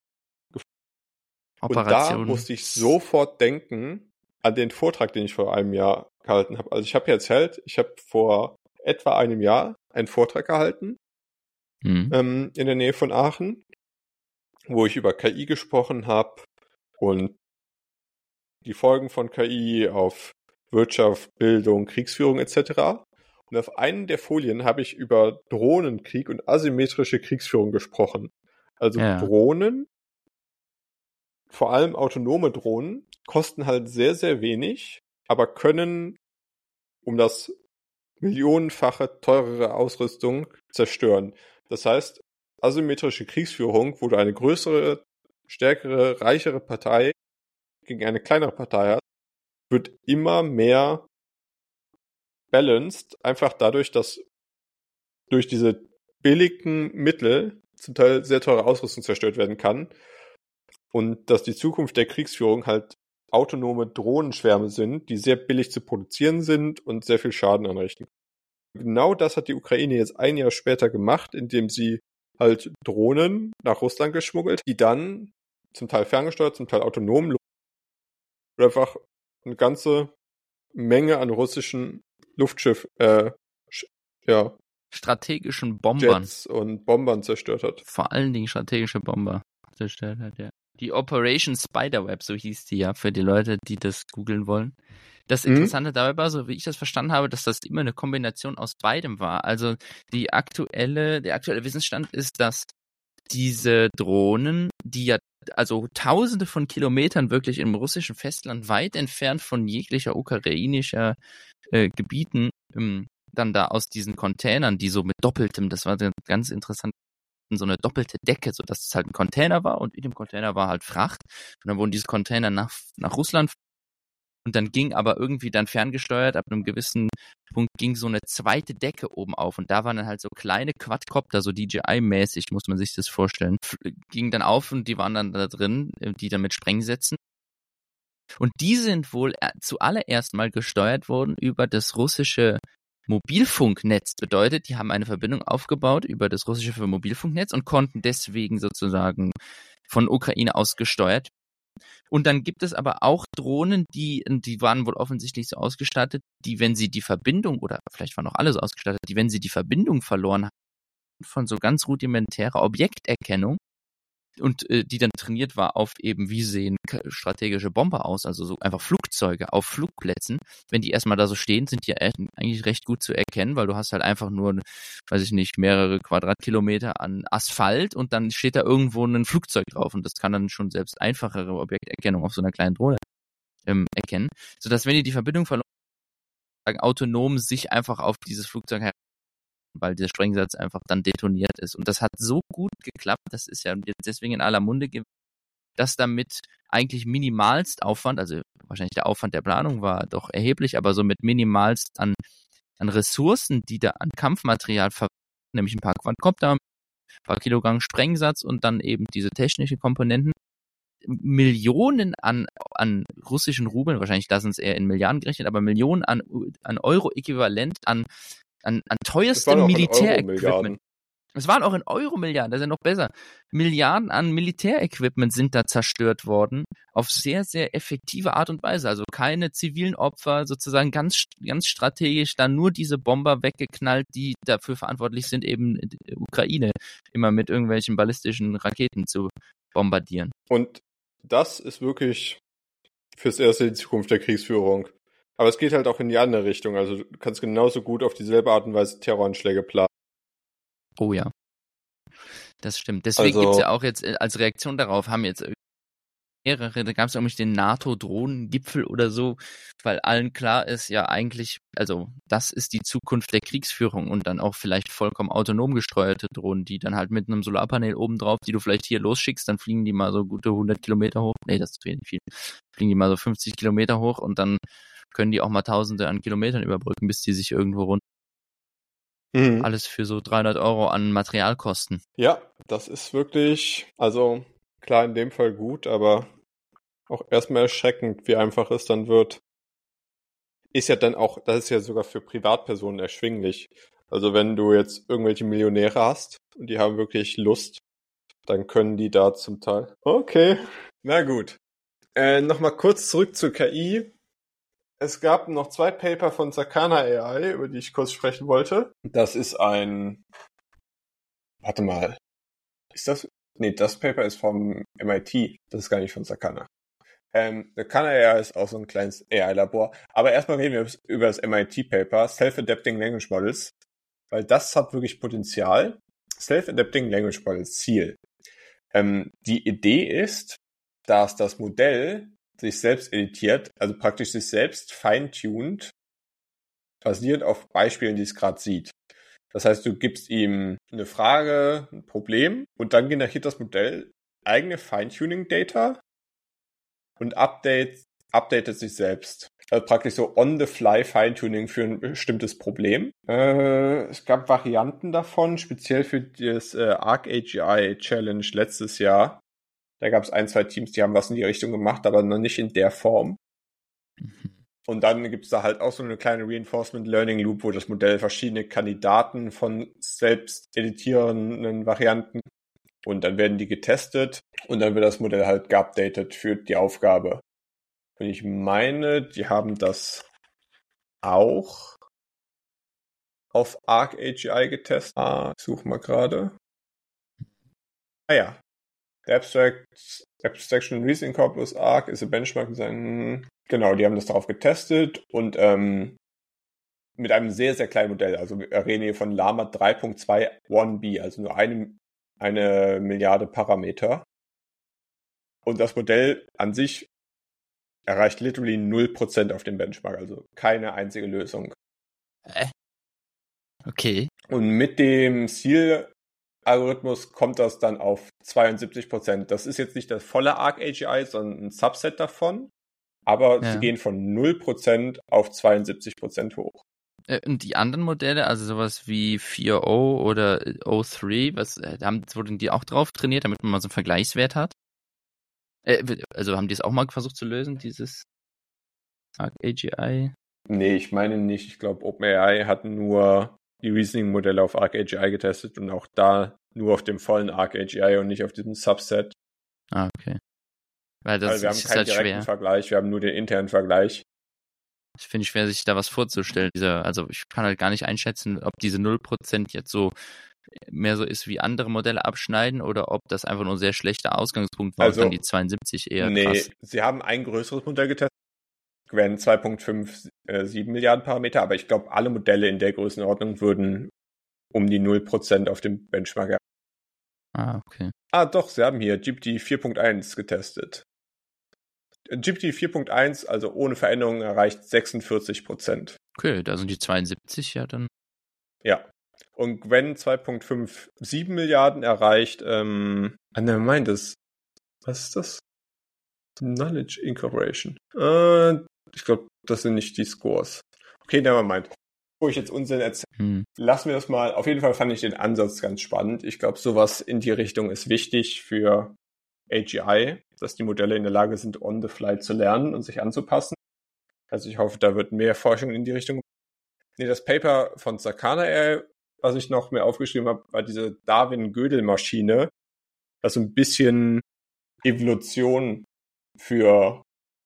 Und da musste ich sofort denken an den Vortrag, den ich vor einem Jahr gehalten habe. Also ich habe ja erzählt, ich habe vor etwa einem Jahr einen Vortrag gehalten in der Nähe von Aachen, wo ich über KI gesprochen habe und die Folgen von KI auf Wirtschaft, Bildung, Kriegsführung etc. Und auf einen der Folien habe ich über Drohnenkrieg und asymmetrische Kriegsführung gesprochen. Also Drohnen, vor allem autonome Drohnen, kosten halt sehr, sehr wenig, aber können um das millionenfache teurere Ausrüstung zerstören. Das heißt, asymmetrische Kriegsführung, wo du eine größere, stärkere, reichere Partei gegen eine kleinere Partei hast, wird immer mehr balanced, einfach dadurch, dass durch diese billigen Mittel zum Teil sehr teure Ausrüstung zerstört werden kann und dass die Zukunft der Kriegsführung halt autonome Drohnenschwärme sind, die sehr billig zu produzieren sind und sehr viel Schaden anrichten. Genau das hat die Ukraine jetzt ein Jahr später gemacht, indem sie halt Drohnen nach Russland geschmuggelt, die dann zum Teil ferngesteuert, zum Teil autonom oder einfach eine ganze Menge an russischen strategischen Bombern. Jets und Bombern zerstört hat. Vor allen Dingen strategische Bomber zerstört hat, ja. Die Operation Spiderweb, so hieß die ja, für die Leute, die das googeln wollen. Das Interessante dabei war, so wie ich das verstanden habe, dass das immer eine Kombination aus beidem war. Also der aktuelle Wissensstand ist, dass diese Drohnen, die ja also tausende von Kilometern wirklich im russischen Festland weit entfernt von jeglicher ukrainischer Gebieten dann da aus diesen Containern, die so mit doppeltem, das war ganz interessant, so eine doppelte Decke, so dass es halt ein Container war und in dem Container war halt Fracht und dann wurden diese Container nach Russland und dann ging aber irgendwie dann ferngesteuert, ab einem gewissen Punkt ging so eine zweite Decke oben auf und da waren dann halt so kleine Quadcopter, so DJI-mäßig, muss man sich das vorstellen, ging dann auf und die waren dann da drin, die dann mit Sprengsätzen. Und die sind wohl zuallererst mal gesteuert worden über das russische Mobilfunknetz. Bedeutet, die haben eine Verbindung aufgebaut über das russische Mobilfunknetz und konnten deswegen sozusagen von Ukraine aus gesteuert. Und dann gibt es aber auch Drohnen, die waren wohl offensichtlich so ausgestattet, die, wenn sie die Verbindung, oder vielleicht waren auch alle so ausgestattet, die, wenn sie die Verbindung verloren haben, von so ganz rudimentärer Objekterkennung und die dann trainiert war auf eben, wie sehen strategische Bomber aus, also so einfach Flugzeuge auf Flugplätzen. Wenn die erstmal da so stehen, sind die eigentlich recht gut zu erkennen, weil du hast halt einfach nur, weiß ich nicht, mehrere Quadratkilometer an Asphalt und dann steht da irgendwo ein Flugzeug drauf und das kann dann schon selbst einfachere Objekterkennung auf so einer kleinen Drohne erkennen, sodass wenn die Verbindung verloren haben, autonom sich einfach auf dieses Flugzeug weil der Sprengsatz einfach dann detoniert ist. Und das hat so gut geklappt, das ist ja deswegen in aller Munde gewesen, dass damit eigentlich minimalst Aufwand, also wahrscheinlich der Aufwand der Planung war doch erheblich, aber so mit minimalst an Ressourcen, die da an Kampfmaterial verwenden, nämlich ein paar Quadcopter, ein paar Kilogramm Sprengsatz und dann eben diese technischen Komponenten, Millionen an russischen Rubeln, wahrscheinlich da sind es eher in Milliarden gerechnet, aber Millionen an Euro-Äquivalent an teuerstem Militärequipment. Es waren auch in Euro-Milliarden, das ist ja noch besser. Milliarden an Militärequipment sind da zerstört worden, auf sehr, sehr effektive Art und Weise. Also keine zivilen Opfer, sozusagen ganz, ganz strategisch, dann nur diese Bomber weggeknallt, die dafür verantwortlich sind, eben die Ukraine immer mit irgendwelchen ballistischen Raketen zu bombardieren. Und das ist wirklich fürs Erste die Zukunft der Kriegsführung. Aber es geht halt auch in die andere Richtung. Also du kannst genauso gut auf dieselbe Art und Weise Terroranschläge planen. Oh ja. Das stimmt. Deswegen gibt's ja auch jetzt als Reaktion darauf, haben jetzt mehrere, da gab es nämlich den NATO-Drohnengipfel oder so, weil allen klar ist, ja eigentlich, also das ist die Zukunft der Kriegsführung und dann auch vielleicht vollkommen autonom gesteuerte Drohnen, die dann halt mit einem Solarpanel oben drauf, die du vielleicht hier losschickst, dann fliegen die mal so gute 100 Kilometer hoch. Nee, das ist zu wenig viel. Fliegen die mal so 50 Kilometer hoch und dann können die auch mal Tausende an Kilometern überbrücken, bis die sich irgendwo rund. Alles für so 300 € an Materialkosten. Ja, das ist wirklich, also klar in dem Fall gut, aber auch erstmal erschreckend, wie einfach es dann wird. Ist ja dann auch, das ist ja sogar für Privatpersonen erschwinglich. Also wenn du jetzt irgendwelche Millionäre hast und die haben wirklich Lust, dann können die da zum Teil. Okay, na gut. Nochmal kurz zurück zur KI. Es gab noch 2 Paper von Sakana AI, über die ich kurz sprechen wollte. Das ist ein... Warte mal. Ist das... Nee, das Paper ist vom MIT. Das ist gar nicht von Sakana. Sakana AI ist auch so ein kleines AI-Labor. Aber erstmal reden wir über das MIT-Paper, Self-Adapting Language Models. Weil das hat wirklich Potenzial. Self-Adapting Language Models Ziel. Die Idee ist, dass das Modell sich selbst editiert, also praktisch sich selbst feintuned, basierend auf Beispielen, die es gerade sieht. Das heißt, du gibst ihm eine Frage, ein Problem und dann generiert das Modell eigene Feintuning-Data und updatet sich selbst. Also praktisch so on-the-fly Feintuning für ein bestimmtes Problem. Es gab Varianten davon, speziell für das ArcAGI Challenge letztes Jahr. Da gab es 1, 2 Teams, die haben was in die Richtung gemacht, aber noch nicht in der Form. Und dann gibt es da halt auch so eine kleine Reinforcement Learning Loop, wo das Modell verschiedene Kandidaten von selbst editierenden Varianten und dann werden die getestet und dann wird das Modell halt geupdatet für die Aufgabe. Und ich meine, die haben das auch auf ArcAGI getestet. Ich suche mal gerade. Ja. Der Abstraction and Reasoning Corpus Arc is a benchmark design. Genau, die haben das darauf getestet und mit einem sehr, sehr kleinen Modell. Also wir reden hier von Llama 3.2 1B, also nur eine Milliarde Parameter. Und das Modell an sich erreicht literally 0% auf dem Benchmark, also keine einzige Lösung. Okay. Und mit dem Seal-Algorithmus kommt das dann auf 72%. Das ist jetzt nicht das volle ArcAGI, sondern ein Subset davon. Aber sie gehen von 0% auf 72% hoch. Und die anderen Modelle, also sowas wie 4O oder O3, wurden die auch drauf trainiert, damit man mal so einen Vergleichswert hat? Also haben die es auch mal versucht zu lösen, dieses ArcAGI? Nee, ich meine nicht. Ich glaube, OpenAI hat nur die Reasoning-Modelle auf ArcAGI getestet und auch da nur auf dem vollen ArcAGI und nicht auf diesem Subset. Okay. Weil das wir haben keinen direkten Vergleich, wir haben nur den internen Vergleich. Ich finde schwer, sich da was vorzustellen. Also ich kann halt gar nicht einschätzen, ob diese 0% jetzt so mehr so ist wie andere Modelle abschneiden oder ob das einfach nur ein sehr schlechter Ausgangspunkt war und dann die 72 eher krass. Sie haben ein größeres Modell getestet, Gwen 2.57 Milliarden Parameter, aber ich glaube, alle Modelle in der Größenordnung würden um die 0% auf dem Benchmark erreichen. Okay. Doch, sie haben hier GPT 4.1 getestet. GPT 4.1, also ohne Veränderungen, erreicht 46%. Okay, da sind die 72 ja dann. Ja. Und Gwen 2.57 Milliarden erreicht, meint es. Was ist das? Knowledge Incorporation. Ich glaube, das sind nicht die Scores. Okay, nevermind. Bevor ich jetzt Unsinn erzähle, lassen wir das mal. Auf jeden Fall fand ich den Ansatz ganz spannend. Ich glaube, sowas in die Richtung ist wichtig für AGI, dass die Modelle in der Lage sind, on the fly zu lernen und sich anzupassen. Also ich hoffe, da wird mehr Forschung in die Richtung. Das Paper von Sakana AI, was ich noch mehr aufgeschrieben habe, war diese Darwin-Gödel-Maschine, also ein bisschen Evolution für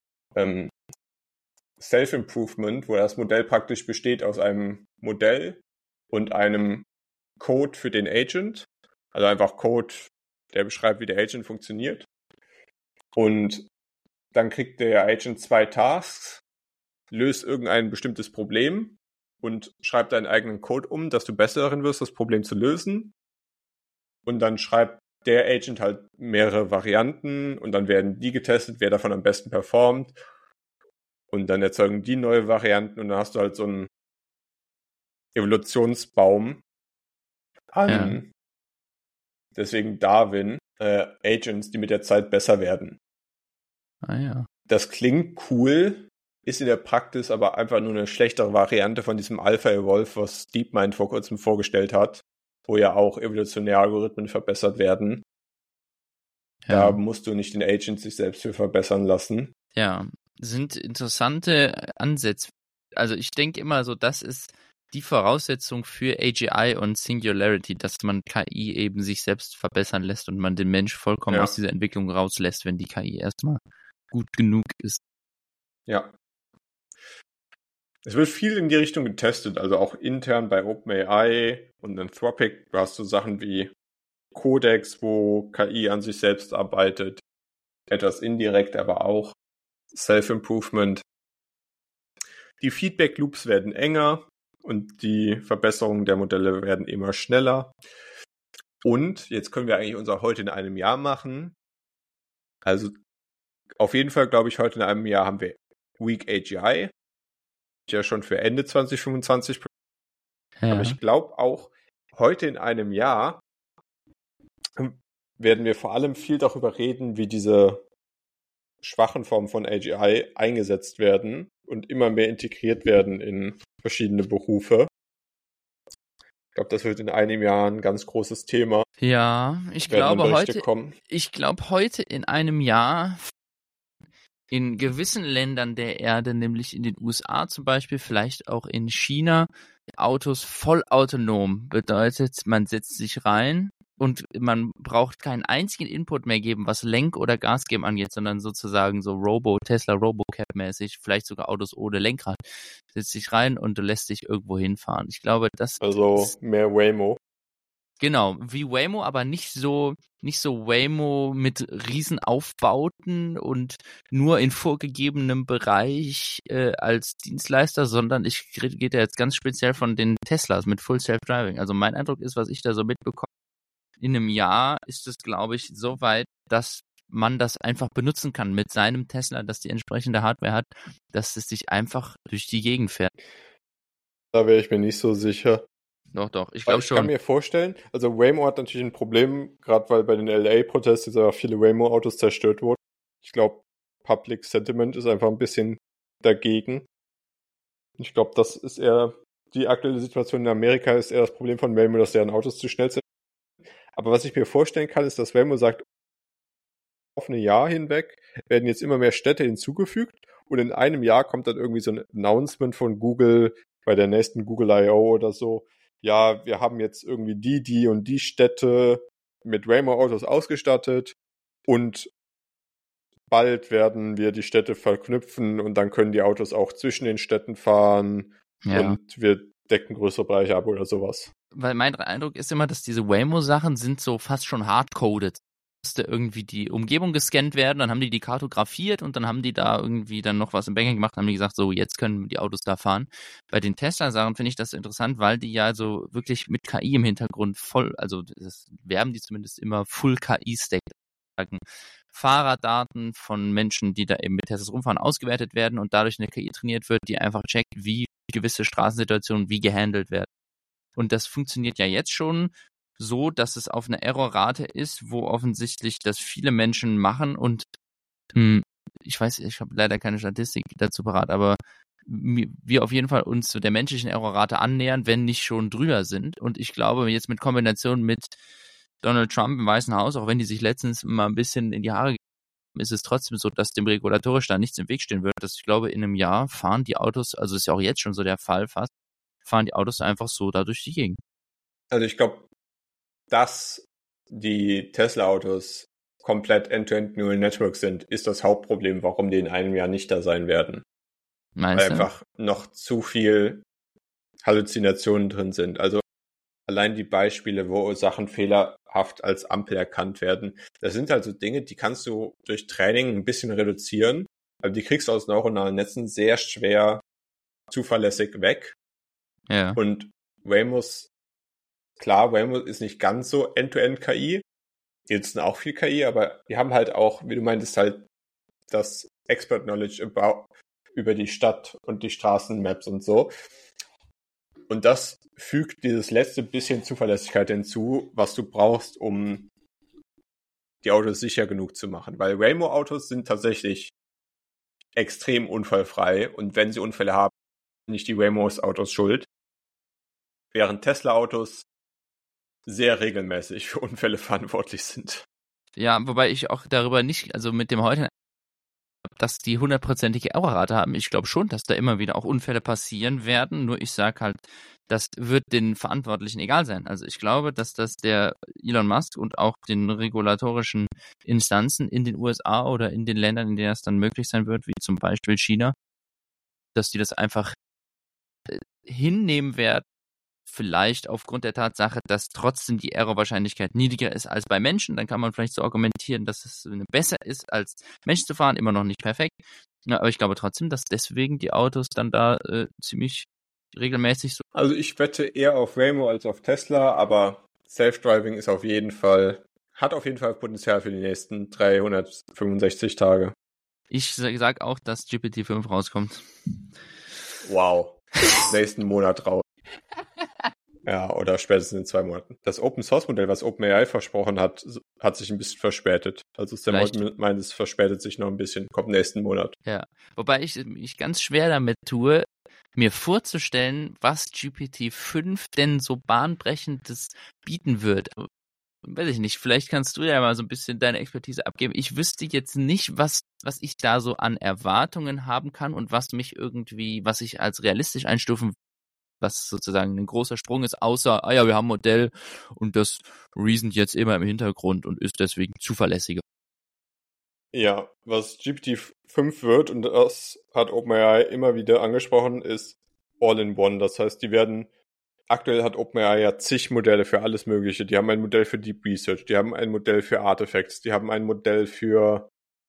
Self-Improvement, wo das Modell praktisch besteht aus einem Modell und einem Code für den Agent, also einfach Code, der beschreibt, wie der Agent funktioniert. Und dann kriegt der Agent 2 Tasks, löst irgendein bestimmtes Problem und schreibt deinen eigenen Code um, dass du besser darin wirst, das Problem zu lösen. Und dann schreibt der Agent halt mehrere Varianten und dann werden die getestet, wer davon am besten performt. Und dann erzeugen die neue Varianten und dann hast du halt so einen Evolutionsbaum an, deswegen Darwin, Agents, die mit der Zeit besser werden. Ja. Das klingt cool, ist in der Praxis aber einfach nur eine schlechtere Variante von diesem Alpha Evolve, was DeepMind vor kurzem vorgestellt hat, wo ja auch evolutionäre Algorithmen verbessert werden. Da musst du nicht den Agent sich selbst für verbessern lassen. Ja, sind interessante Ansätze. Also ich denke immer so, das ist die Voraussetzung für AGI und Singularity, dass man KI eben sich selbst verbessern lässt und man den Mensch vollkommen aus dieser Entwicklung rauslässt, wenn die KI erstmal gut genug ist. Ja. Es wird viel in die Richtung getestet, also auch intern bei OpenAI und Anthropic. Du hast so Sachen wie Codex, wo KI an sich selbst arbeitet. Etwas indirekt, aber auch Self-Improvement. Die Feedback-Loops werden enger und die Verbesserungen der Modelle werden immer schneller. Und jetzt können wir eigentlich unser Heute in einem Jahr machen. Also auf jeden Fall, glaube ich, heute in einem Jahr haben wir Week AGI. Ja schon für Ende 2025. Ja. Aber ich glaube auch, heute in einem Jahr werden wir vor allem viel darüber reden, wie diese schwachen Formen von AGI eingesetzt werden und immer mehr integriert werden in verschiedene Berufe. Ich glaube, das wird in einem Jahr ein ganz großes Thema. Ja, ich glaube heute in einem Jahr in gewissen Ländern der Erde, nämlich in den USA zum Beispiel, vielleicht auch in China, Autos vollautonom. Bedeutet, man setzt sich rein und man braucht keinen einzigen Input mehr geben, was Lenk- oder Gasgeben angeht, sondern sozusagen so Tesla Robocab-mäßig, vielleicht sogar Autos ohne Lenkrad. Setzt dich rein und du lässt dich irgendwo hinfahren. Ich glaube, das ist mehr Waymo. Genau, wie Waymo, aber nicht so Waymo mit Riesenaufbauten und nur in vorgegebenem Bereich als Dienstleister, sondern ich rede jetzt ganz speziell von den Teslas mit Full Self-Driving. Also mein Eindruck ist, was ich da so mitbekomme, in einem Jahr ist es, glaube ich, so weit, dass man das einfach benutzen kann mit seinem Tesla, das die entsprechende Hardware hat, dass es sich einfach durch die Gegend fährt. Da wäre ich mir nicht so sicher. Doch, ich glaube schon. Ich kann mir vorstellen, also Waymo hat natürlich ein Problem, gerade weil bei den LA-Protesten jetzt einfach viele Waymo-Autos zerstört wurden. Ich glaube, Public Sentiment ist einfach ein bisschen dagegen. Ich glaube, das ist eher die aktuelle Situation in Amerika, ist eher das Problem von Waymo, dass deren Autos zu schnell sind. Aber was ich mir vorstellen kann, ist, dass Waymo sagt, auf ein Jahr hinweg werden jetzt immer mehr Städte hinzugefügt und in einem Jahr kommt dann irgendwie so ein Announcement von Google bei der nächsten Google I.O. oder so. Ja, wir haben jetzt irgendwie die und die Städte mit Waymo-Autos ausgestattet und bald werden wir die Städte verknüpfen und dann können die Autos auch zwischen den Städten fahren und wir decken größere Bereiche ab oder sowas. Weil mein Eindruck ist immer, dass diese Waymo-Sachen sind so fast schon hardcoded. Musste irgendwie die Umgebung gescannt werden, dann haben die kartografiert und dann haben die da irgendwie dann noch was im Backend gemacht, haben die gesagt, so jetzt können die Autos da fahren. Bei den Tesla-Sachen finde ich das interessant, weil die ja so wirklich mit KI im Hintergrund das werben die zumindest immer Full KI-Stack. Fahrerdaten von Menschen, die da eben mit Teslas rumfahren, ausgewertet werden und dadurch eine KI trainiert wird, die einfach checkt, wie gewisse Straßensituationen wie gehandelt werden. Und das funktioniert ja jetzt schon so, dass es auf einer Errorrate ist, wo offensichtlich das viele Menschen machen und ich weiß, ich habe leider keine Statistik dazu parat, aber wir auf jeden Fall uns zu der menschlichen Errorrate annähern, wenn nicht schon drüber sind. Und ich glaube, jetzt mit Kombination mit Donald Trump im Weißen Haus, auch wenn die sich letztens mal ein bisschen in die Haare gegeben haben, ist es trotzdem so, dass dem regulatorisch da nichts im Weg stehen wird. Dass ich glaube, in einem Jahr fahren die Autos, also ist ja auch jetzt schon so der Fall fast, fahren die Autos einfach so da durch die Gegend. Also ich glaube, dass die Tesla-Autos komplett End-to-End Neural Network sind, ist das Hauptproblem, warum die in einem Jahr nicht da sein werden. Meinst du? Weil einfach noch zu viel Halluzinationen drin sind. Also allein die Beispiele, wo Sachen fehlerhaft als Ampel erkannt werden, das sind halt so Dinge, die kannst du durch Training ein bisschen reduzieren, aber die kriegst du aus neuronalen Netzen sehr schwer zuverlässig weg. Ja. Und Waymo ist nicht ganz so End-to-End-KI. Die nutzen auch viel KI, aber die haben halt auch, wie du meintest, halt das Expert Knowledge über die Stadt und die Straßenmaps und so. Und das fügt dieses letzte bisschen Zuverlässigkeit hinzu, was du brauchst, um die Autos sicher genug zu machen. Weil Waymo-Autos sind tatsächlich extrem unfallfrei und wenn sie Unfälle haben, sind nicht die Waymo-Autos schuld. Während Tesla-Autos sehr regelmäßig für Unfälle verantwortlich sind. Ja, wobei ich auch darüber nicht, also mit dem heute dass die 100%ige Errorrate haben. Ich glaube schon, dass da immer wieder auch Unfälle passieren werden. Nur ich sage halt, das wird den Verantwortlichen egal sein. Also ich glaube, dass das der Elon Musk und auch den regulatorischen Instanzen in den USA oder in den Ländern, in denen es dann möglich sein wird, wie zum Beispiel China, dass die das einfach hinnehmen werden, vielleicht aufgrund der Tatsache, dass trotzdem die Errorwahrscheinlichkeit niedriger ist als bei Menschen. Dann kann man vielleicht so argumentieren, dass es besser ist, als Mensch zu fahren. Immer noch nicht perfekt. Ja, aber ich glaube trotzdem, dass deswegen die Autos dann da ziemlich regelmäßig so. Also ich wette eher auf Waymo als auf Tesla, aber Self-Driving ist hat auf jeden Fall Potenzial für die nächsten 365 Tage. Ich sag auch, dass GPT-5 rauskommt. Wow. Nächsten Monat raus. Ja, oder spätestens in 2 Monaten. Das Open-Source-Modell, was OpenAI versprochen hat, hat sich ein bisschen verspätet. Also Sam Altman meint, es verspätet sich noch ein bisschen. Kommt nächsten Monat. Ja, wobei ich mich ganz schwer damit tue, mir vorzustellen, was GPT-5 denn so bahnbrechendes bieten wird. Weiß ich nicht, vielleicht kannst du ja mal so ein bisschen deine Expertise abgeben. Ich wüsste jetzt nicht, was ich da so an Erwartungen haben kann und was ich als realistisch einstufen, was sozusagen ein großer Sprung ist, außer, wir haben ein Modell und das reasont jetzt immer im Hintergrund und ist deswegen zuverlässiger. Ja, was GPT-5 wird, und das hat OpenAI immer wieder angesprochen, ist All-in-One. Das heißt, aktuell hat OpenAI ja zig Modelle für alles Mögliche. Die haben ein Modell für Deep Research, die haben ein Modell für Artifacts, die haben ein Modell für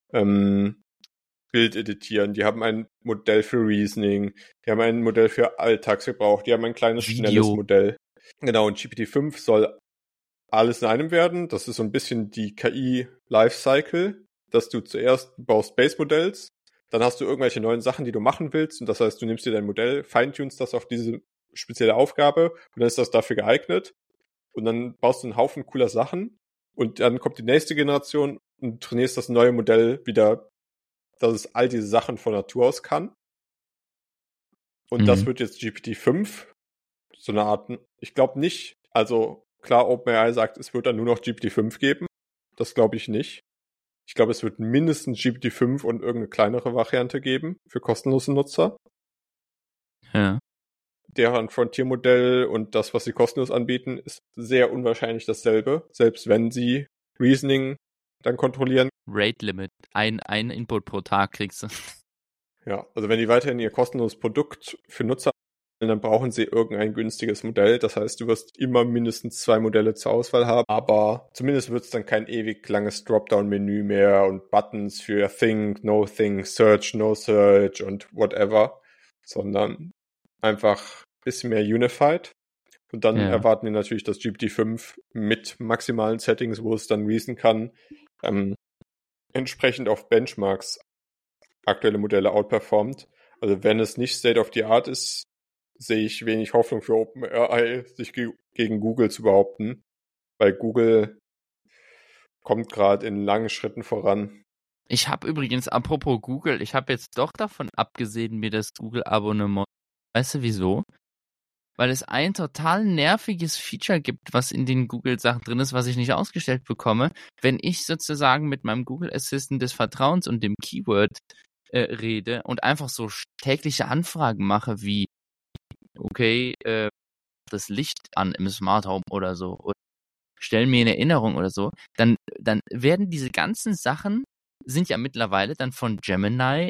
Bild editieren, die haben ein Modell für Reasoning, die haben ein Modell für Alltagsgebrauch, die haben ein kleines, schnelles Modell. Genau, und GPT-5 soll alles in einem werden. Das ist so ein bisschen die KI-Lifecycle, dass du zuerst baust Base-Modells, dann hast du irgendwelche neuen Sachen, die du machen willst, und das heißt, du nimmst dir dein Modell, feintunst das auf diese spezielle Aufgabe und dann ist das dafür geeignet und dann baust du einen Haufen cooler Sachen und dann kommt die nächste Generation und trainierst das neue Modell wieder, dass es all diese Sachen von Natur aus kann. Und das wird jetzt GPT-5, so eine Art, ich glaube nicht, also klar, OpenAI sagt, es wird dann nur noch GPT-5 geben, das glaube ich nicht. Ich glaube, es wird mindestens GPT-5 und irgendeine kleinere Variante geben für kostenlose Nutzer. Ja. Deren Frontier-Modell und das, was sie kostenlos anbieten, ist sehr unwahrscheinlich dasselbe, selbst wenn sie Reasoning dann kontrollieren. Rate Limit. Ein Input pro Tag kriegst du. Ja, also wenn die weiterhin ihr kostenloses Produkt für Nutzer anbieten, dann brauchen sie irgendein günstiges Modell. Das heißt, du wirst immer mindestens 2 Modelle zur Auswahl haben, aber zumindest wird es dann kein ewig langes Dropdown-Menü mehr und Buttons für Think, No Think, Search, No Search und whatever, sondern einfach ein bisschen mehr unified. Und dann erwarten wir natürlich, dass GPT-5 mit maximalen Settings, wo es dann reason kann, entsprechend auf Benchmarks aktuelle Modelle outperformt. Also wenn es nicht State of the Art ist, sehe ich wenig Hoffnung für OpenAI, sich gegen Google zu behaupten, weil Google kommt gerade in langen Schritten voran. Ich habe übrigens, apropos Google, ich habe jetzt doch davon abgesehen, mir das Google-Abonnement. Weißt du wieso? Weil es ein total nerviges Feature gibt, was in den Google-Sachen drin ist, was ich nicht ausgestellt bekomme. Wenn ich sozusagen mit meinem Google Assistant des Vertrauens und dem Keyword rede und einfach so tägliche Anfragen mache wie, okay, das Licht an im Smart Home oder so, oder stell mir eine Erinnerung oder so, dann werden diese ganzen Sachen, sind ja mittlerweile dann von Gemini,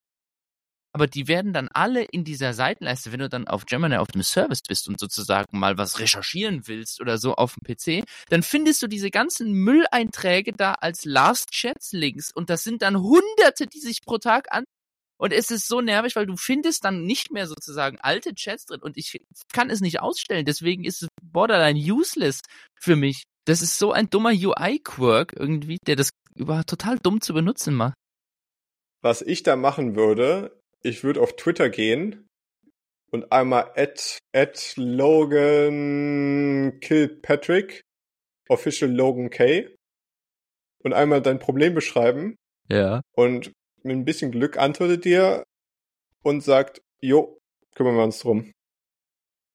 aber die werden dann alle in dieser Seitenleiste, wenn du dann auf Gemini auf dem Service bist und sozusagen mal was recherchieren willst oder so auf dem PC, dann findest du diese ganzen Mülleinträge da als Last Chats Links und das sind dann Hunderte, die sich pro Tag an. Und es ist so nervig, weil du findest dann nicht mehr sozusagen alte Chats drin und ich kann es nicht ausstellen. Deswegen ist es borderline useless für mich. Das ist so ein dummer UI-Quirk irgendwie, der das total dumm zu benutzen macht. Was ich da machen würde, ich würde auf Twitter gehen und einmal @Logan_Kilpatrick, official Logan K, und einmal dein Problem beschreiben. Ja. Und mit ein bisschen Glück antwortet dir und sagt, jo, kümmern wir uns drum.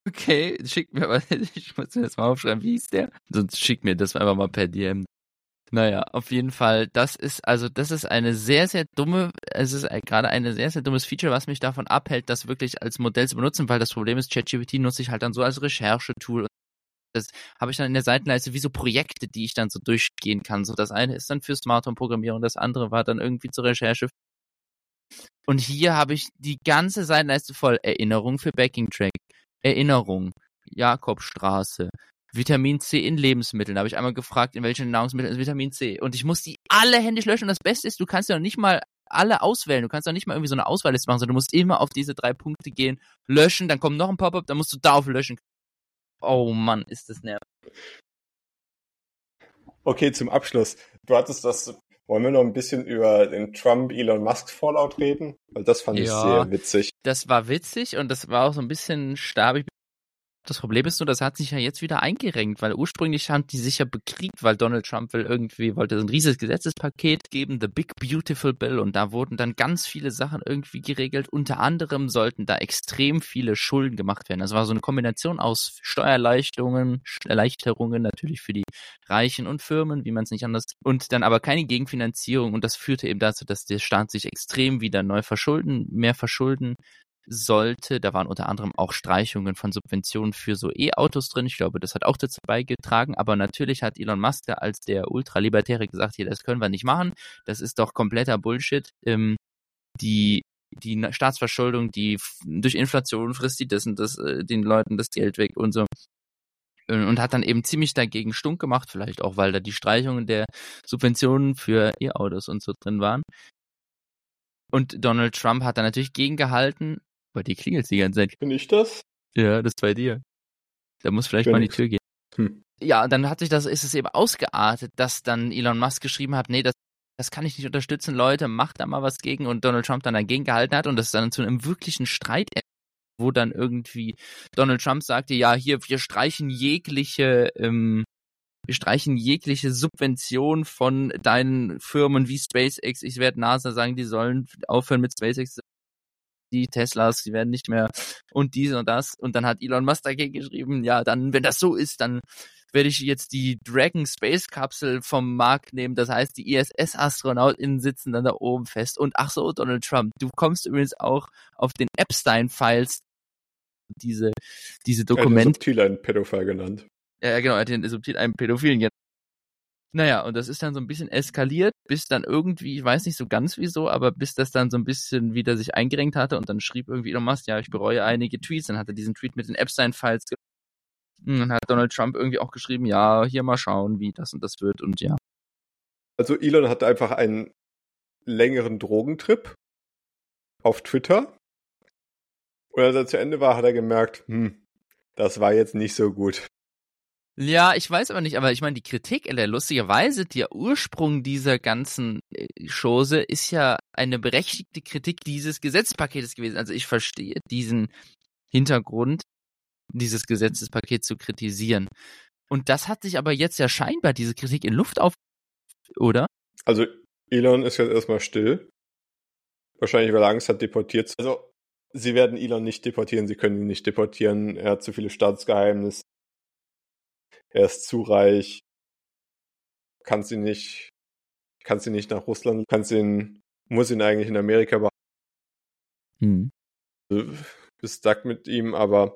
Okay, schick mir was, ich muss mir das mal aufschreiben, wie hieß der? Sonst schick mir das einfach mal per DM. Naja, auf jeden Fall, das ist eine sehr, sehr dumme, es ist gerade ein sehr, sehr dummes Feature, was mich davon abhält, das wirklich als Modell zu benutzen, weil das Problem ist, ChatGPT nutze ich halt dann so als Recherchetool. Das habe ich dann in der Seitenleiste wie so Projekte, die ich dann so durchgehen kann. So, das eine ist dann für Smart Home Programmierung, das andere war dann irgendwie zur Recherche. Und hier habe ich die ganze Seitenleiste voll. Erinnerung für Backing Track, Erinnerung, Jakobstraße, Vitamin C in Lebensmitteln. Da habe ich einmal gefragt, in welchen Nahrungsmitteln ist Vitamin C. Und ich muss die alle händisch löschen. Und das Beste ist, du kannst ja noch nicht mal alle auswählen. Du kannst ja nicht mal irgendwie so eine Auswahlliste machen, sondern du musst immer auf diese 3 Punkte gehen, löschen, dann kommt noch ein Pop-up, dann musst du da auf löschen. Oh Mann, ist das nervig. Okay, zum Abschluss. Wollen wir noch ein bisschen über den Trump-Elon Musk-Fallout reden? Weil das fand ich sehr witzig. Das war witzig und das war auch so ein bisschen stabig. Das Problem ist nur, das hat sich ja jetzt wieder eingerenkt, weil ursprünglich haben die sich ja bekriegt, weil Donald Trump wollte so ein riesiges Gesetzespaket geben, the Big Beautiful Bill, und da wurden dann ganz viele Sachen irgendwie geregelt. Unter anderem sollten da extrem viele Schulden gemacht werden. Das war so eine Kombination aus Steuererleichterungen natürlich für die Reichen und Firmen, wie man es nicht anders, und dann aber keine Gegenfinanzierung, und das führte eben dazu, dass der Staat sich extrem wieder mehr verschulden sollte. Da waren unter anderem auch Streichungen von Subventionen für so E-Autos drin. Ich glaube, das hat auch dazu beigetragen. Aber natürlich hat Elon Musk als der Ultralibertäre gesagt, hier, das können wir nicht machen. Das ist doch kompletter Bullshit. Die Staatsverschuldung, die durch Inflation frisst den Leuten das Geld weg und so. Und hat dann eben ziemlich dagegen stunk gemacht, vielleicht auch, weil da die Streichungen der Subventionen für E-Autos und so drin waren. Und Donald Trump hat da natürlich gegengehalten. Bei dir klingelt die ganze Zeit. Bin ich das? Ja, das ist bei dir. Da muss vielleicht mal an die Tür gehen. Ja, dann ist es eben ausgeartet, dass dann Elon Musk geschrieben hat, nee, das kann ich nicht unterstützen, Leute, macht da mal was gegen, und Donald Trump dann dagegen gehalten hat und das dann zu einem wirklichen Streit, wo dann irgendwie Donald Trump sagte, ja, hier, wir streichen jegliche Subvention von deinen Firmen wie SpaceX. Ich werde NASA sagen, die sollen aufhören mit SpaceX. Die Teslas, die werden nicht mehr und dies und das. Und dann hat Elon Musk dagegen geschrieben, ja, dann, wenn das so ist, dann werde ich jetzt die Dragon Space Kapsel vom Markt nehmen. Das heißt, die ISS-AstronautInnen sitzen dann da oben fest. Und ach so, Donald Trump, du kommst übrigens auch auf den Epstein-Files, diese Dokumente. Subtil ein Pädophil genannt. Ja, genau, er hat den subtil einen Pädophilen genannt. Naja, und das ist dann so ein bisschen eskaliert, bis dann irgendwie, ich weiß nicht so ganz wieso, aber bis das dann so ein bisschen wieder sich eingerenkt hatte, und dann schrieb irgendwie Elon Musk, ja, ich bereue einige Tweets, dann hat er diesen Tweet mit den Epstein-Files und dann hat Donald Trump irgendwie auch geschrieben, ja, hier mal schauen, wie das und das wird, und ja. Also Elon hatte einfach einen längeren Drogentrip auf Twitter, und als er zu Ende war, hat er gemerkt, das war jetzt nicht so gut. Ja, ich weiß aber nicht, aber ich meine, die Kritik, lustigerweise, der Ursprung dieser ganzen Chose ist ja eine berechtigte Kritik dieses Gesetzespaketes gewesen. Also ich verstehe diesen Hintergrund, dieses Gesetzespaket zu kritisieren. Und das hat sich aber jetzt ja scheinbar, diese Kritik, in Luft auf, oder? Also Elon ist jetzt erstmal still. Wahrscheinlich, weil er Angst hat, deportiert zu. Also sie werden Elon nicht deportieren, sie können ihn nicht deportieren. Er hat zu viele Staatsgeheimnisse. Er ist zu reich. Kann sie nicht nach Russland, muss ihn eigentlich in Amerika behalten. Ist stuck mit ihm, aber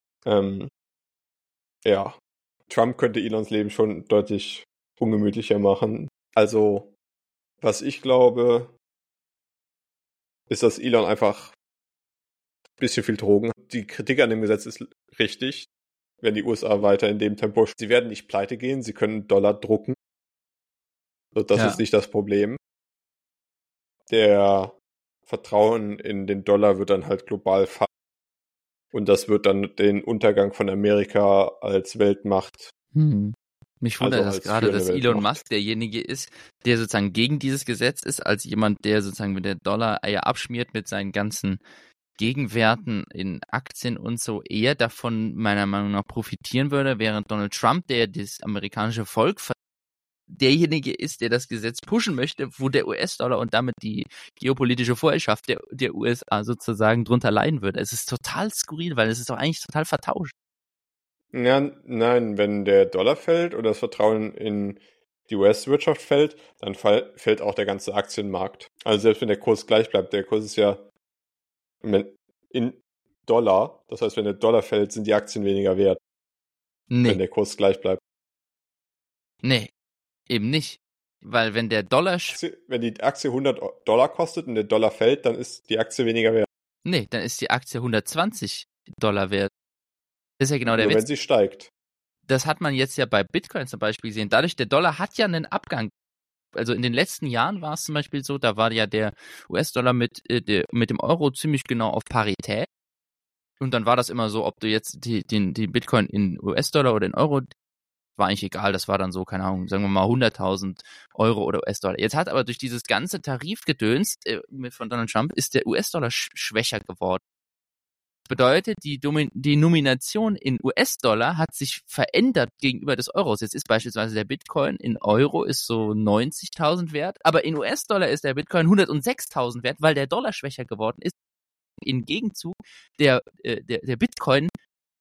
ja, Trump könnte Elons Leben schon deutlich ungemütlicher machen. Also, was ich glaube, ist, dass Elon einfach ein bisschen viel Drogen hat. Die Kritik an dem Gesetz ist richtig, wenn die USA weiter in dem Tempo. Sie werden nicht pleite gehen, sie können Dollar drucken. Also das ist nicht das Problem. Der Vertrauen in den Dollar wird dann halt global fallen. Und das wird dann den Untergang von Amerika als Weltmacht. Mich wundert das gerade, dass Elon Musk derjenige ist, der sozusagen gegen dieses Gesetz ist, als jemand, der sozusagen, wenn der Dollar Eier abschmiert mit seinen ganzen Gegenwerten in Aktien und so, eher davon meiner Meinung nach profitieren würde, während Donald Trump, der das amerikanische Volk derjenige ist, der das Gesetz pushen möchte, wo der US-Dollar und damit die geopolitische Vorherrschaft der USA sozusagen drunter leiden würde. Es ist total skurril, weil es ist doch eigentlich total vertauscht. Ja, nein, wenn der Dollar fällt oder das Vertrauen in die US-Wirtschaft fällt, dann fällt auch der ganze Aktienmarkt. Also selbst wenn der Kurs gleich bleibt, der Kurs ist ja in Dollar, das heißt, wenn der Dollar fällt, sind die Aktien weniger wert, wenn der Kurs gleich bleibt. Nee, eben nicht. Weil wenn der Dollar... Wenn die Aktie $100 kostet und der Dollar fällt, dann ist die Aktie weniger wert. Nee, dann ist die Aktie $120 wert. Das ist ja genau der Nur Witz. wenn sie steigt. Das hat man jetzt ja bei Bitcoin zum Beispiel gesehen. Dadurch, der Dollar hat ja einen Abgang. Also in den letzten Jahren war es zum Beispiel so, da war ja der US-Dollar mit dem Euro ziemlich genau auf Parität. Und dann war das immer so, ob du jetzt den Bitcoin in US-Dollar oder in Euro, war eigentlich egal. Das war dann so, keine Ahnung, sagen wir mal 100.000 Euro oder US-Dollar. Jetzt hat aber durch dieses ganze Tarifgedöns von Donald Trump ist der US-Dollar schwächer geworden. Das bedeutet, die Nomination in US-Dollar hat sich verändert gegenüber des Euros. Jetzt ist beispielsweise der Bitcoin in Euro ist so 90.000 wert, aber in US-Dollar ist der Bitcoin 106.000 wert, weil der Dollar schwächer geworden ist. Im Gegenzug der Bitcoin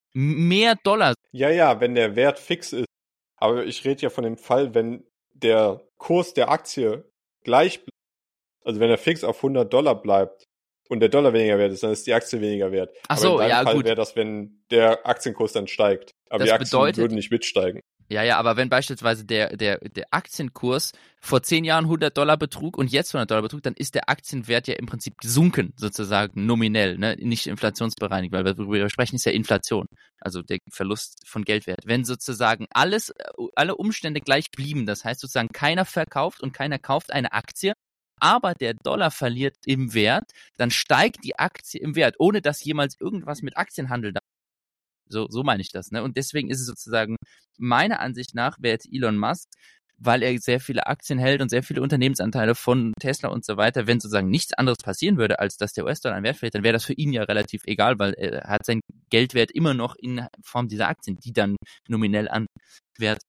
mehr Dollar. Ja, wenn der Wert fix ist. Aber ich rede ja von dem Fall, wenn der Kurs der Aktie gleich bleibt, also wenn er fix auf $100 bleibt und der Dollar weniger wert ist, dann ist die Aktie weniger wert. Ach so, aber in deinem Fall gut. wäre das, wenn der Aktienkurs dann steigt. Aber das die Aktien würden nicht mitsteigen. Ja, aber wenn beispielsweise der Aktienkurs vor 10 Jahren $100 betrug und jetzt $100 betrug, dann ist der Aktienwert ja im Prinzip gesunken, sozusagen nominell, ne? Nicht inflationsbereinigt, weil worüber wir sprechen, ist ja Inflation, also der Verlust von Geldwert. Wenn sozusagen alle Umstände gleich blieben, das heißt sozusagen keiner verkauft und keiner kauft eine Aktie, aber der Dollar verliert im Wert, dann steigt die Aktie im Wert, ohne dass jemals irgendwas mit Aktienhandel da. So meine ich das, ne? Und deswegen ist es sozusagen, meiner Ansicht nach, wäre jetzt Elon Musk, weil er sehr viele Aktien hält und sehr viele Unternehmensanteile von Tesla und so weiter, wenn sozusagen nichts anderes passieren würde, als dass der US-Dollar an Wert verliert, dann wäre das für ihn ja relativ egal, weil er hat seinen Geldwert immer noch in Form dieser Aktien, die dann nominell an Wert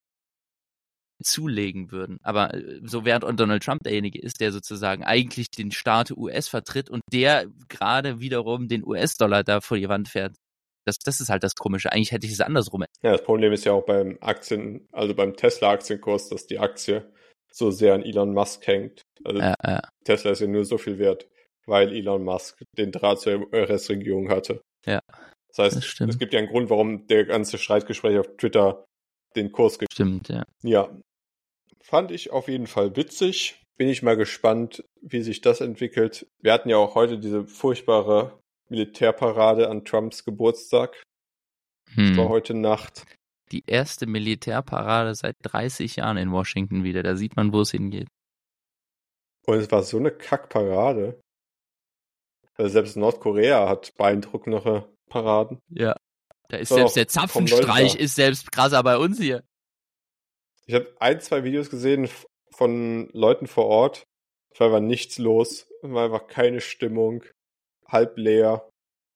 zulegen würden. Aber so während Donald Trump derjenige ist, der sozusagen eigentlich den Staat US vertritt und der gerade wiederum den US-Dollar da vor die Wand fährt. Das ist halt das Komische. Eigentlich hätte ich es andersrum. Ja, das Problem ist ja auch beim Tesla-Aktienkurs, dass die Aktie so sehr an Elon Musk hängt. Also Tesla ist ja nur so viel wert, weil Elon Musk den Draht zur US-Regierung hatte. Ja. Das heißt, es gibt ja einen Grund, warum der ganze Streitgespräch auf Twitter den Kurs gibt. Stimmt, ja. Ja. Fand ich auf jeden Fall witzig. Bin ich mal gespannt, wie sich das entwickelt. Wir hatten ja auch heute diese furchtbare Militärparade an Trumps Geburtstag. War heute Nacht. Die erste Militärparade seit 30 Jahren in Washington wieder. Da sieht man, wo es hingeht. Und es war so eine Kackparade. Also selbst Nordkorea hat beeindruckendere Paraden. Ja. Da ist selbst der Zapfenstreich ist selbst krasser bei uns hier. Ich habe 2 Videos gesehen von Leuten vor Ort. Es war einfach nichts los. Es war einfach keine Stimmung. Halb leer.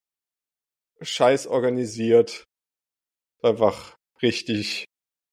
Scheiß organisiert. Einfach richtig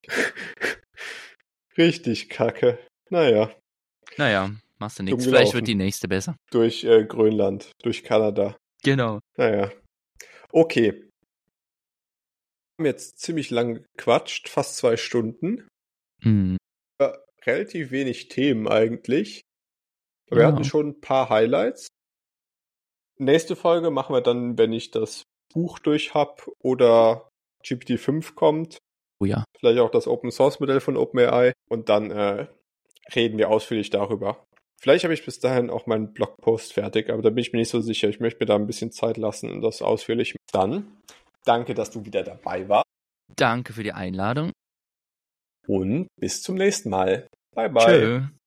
kacke. Naja, machst du nichts. Vielleicht wird die nächste besser. Durch Grönland, durch Kanada. Genau. Naja. Okay. Wir haben jetzt ziemlich lang gequatscht, fast 2 Stunden. Relativ wenig Themen eigentlich. Aber wir hatten schon ein paar Highlights. Nächste Folge machen wir dann, wenn ich das Buch durch habe oder GPT-5 kommt. Oh ja. Vielleicht auch das Open-Source-Modell von OpenAI. Und dann reden wir ausführlich darüber. Vielleicht habe ich bis dahin auch meinen Blogpost fertig, aber da bin ich mir nicht so sicher. Ich möchte mir da ein bisschen Zeit lassen und das ausführlich. Dann danke, dass du wieder dabei warst. Danke für die Einladung. Und bis zum nächsten Mal. Bye, bye. Tschö.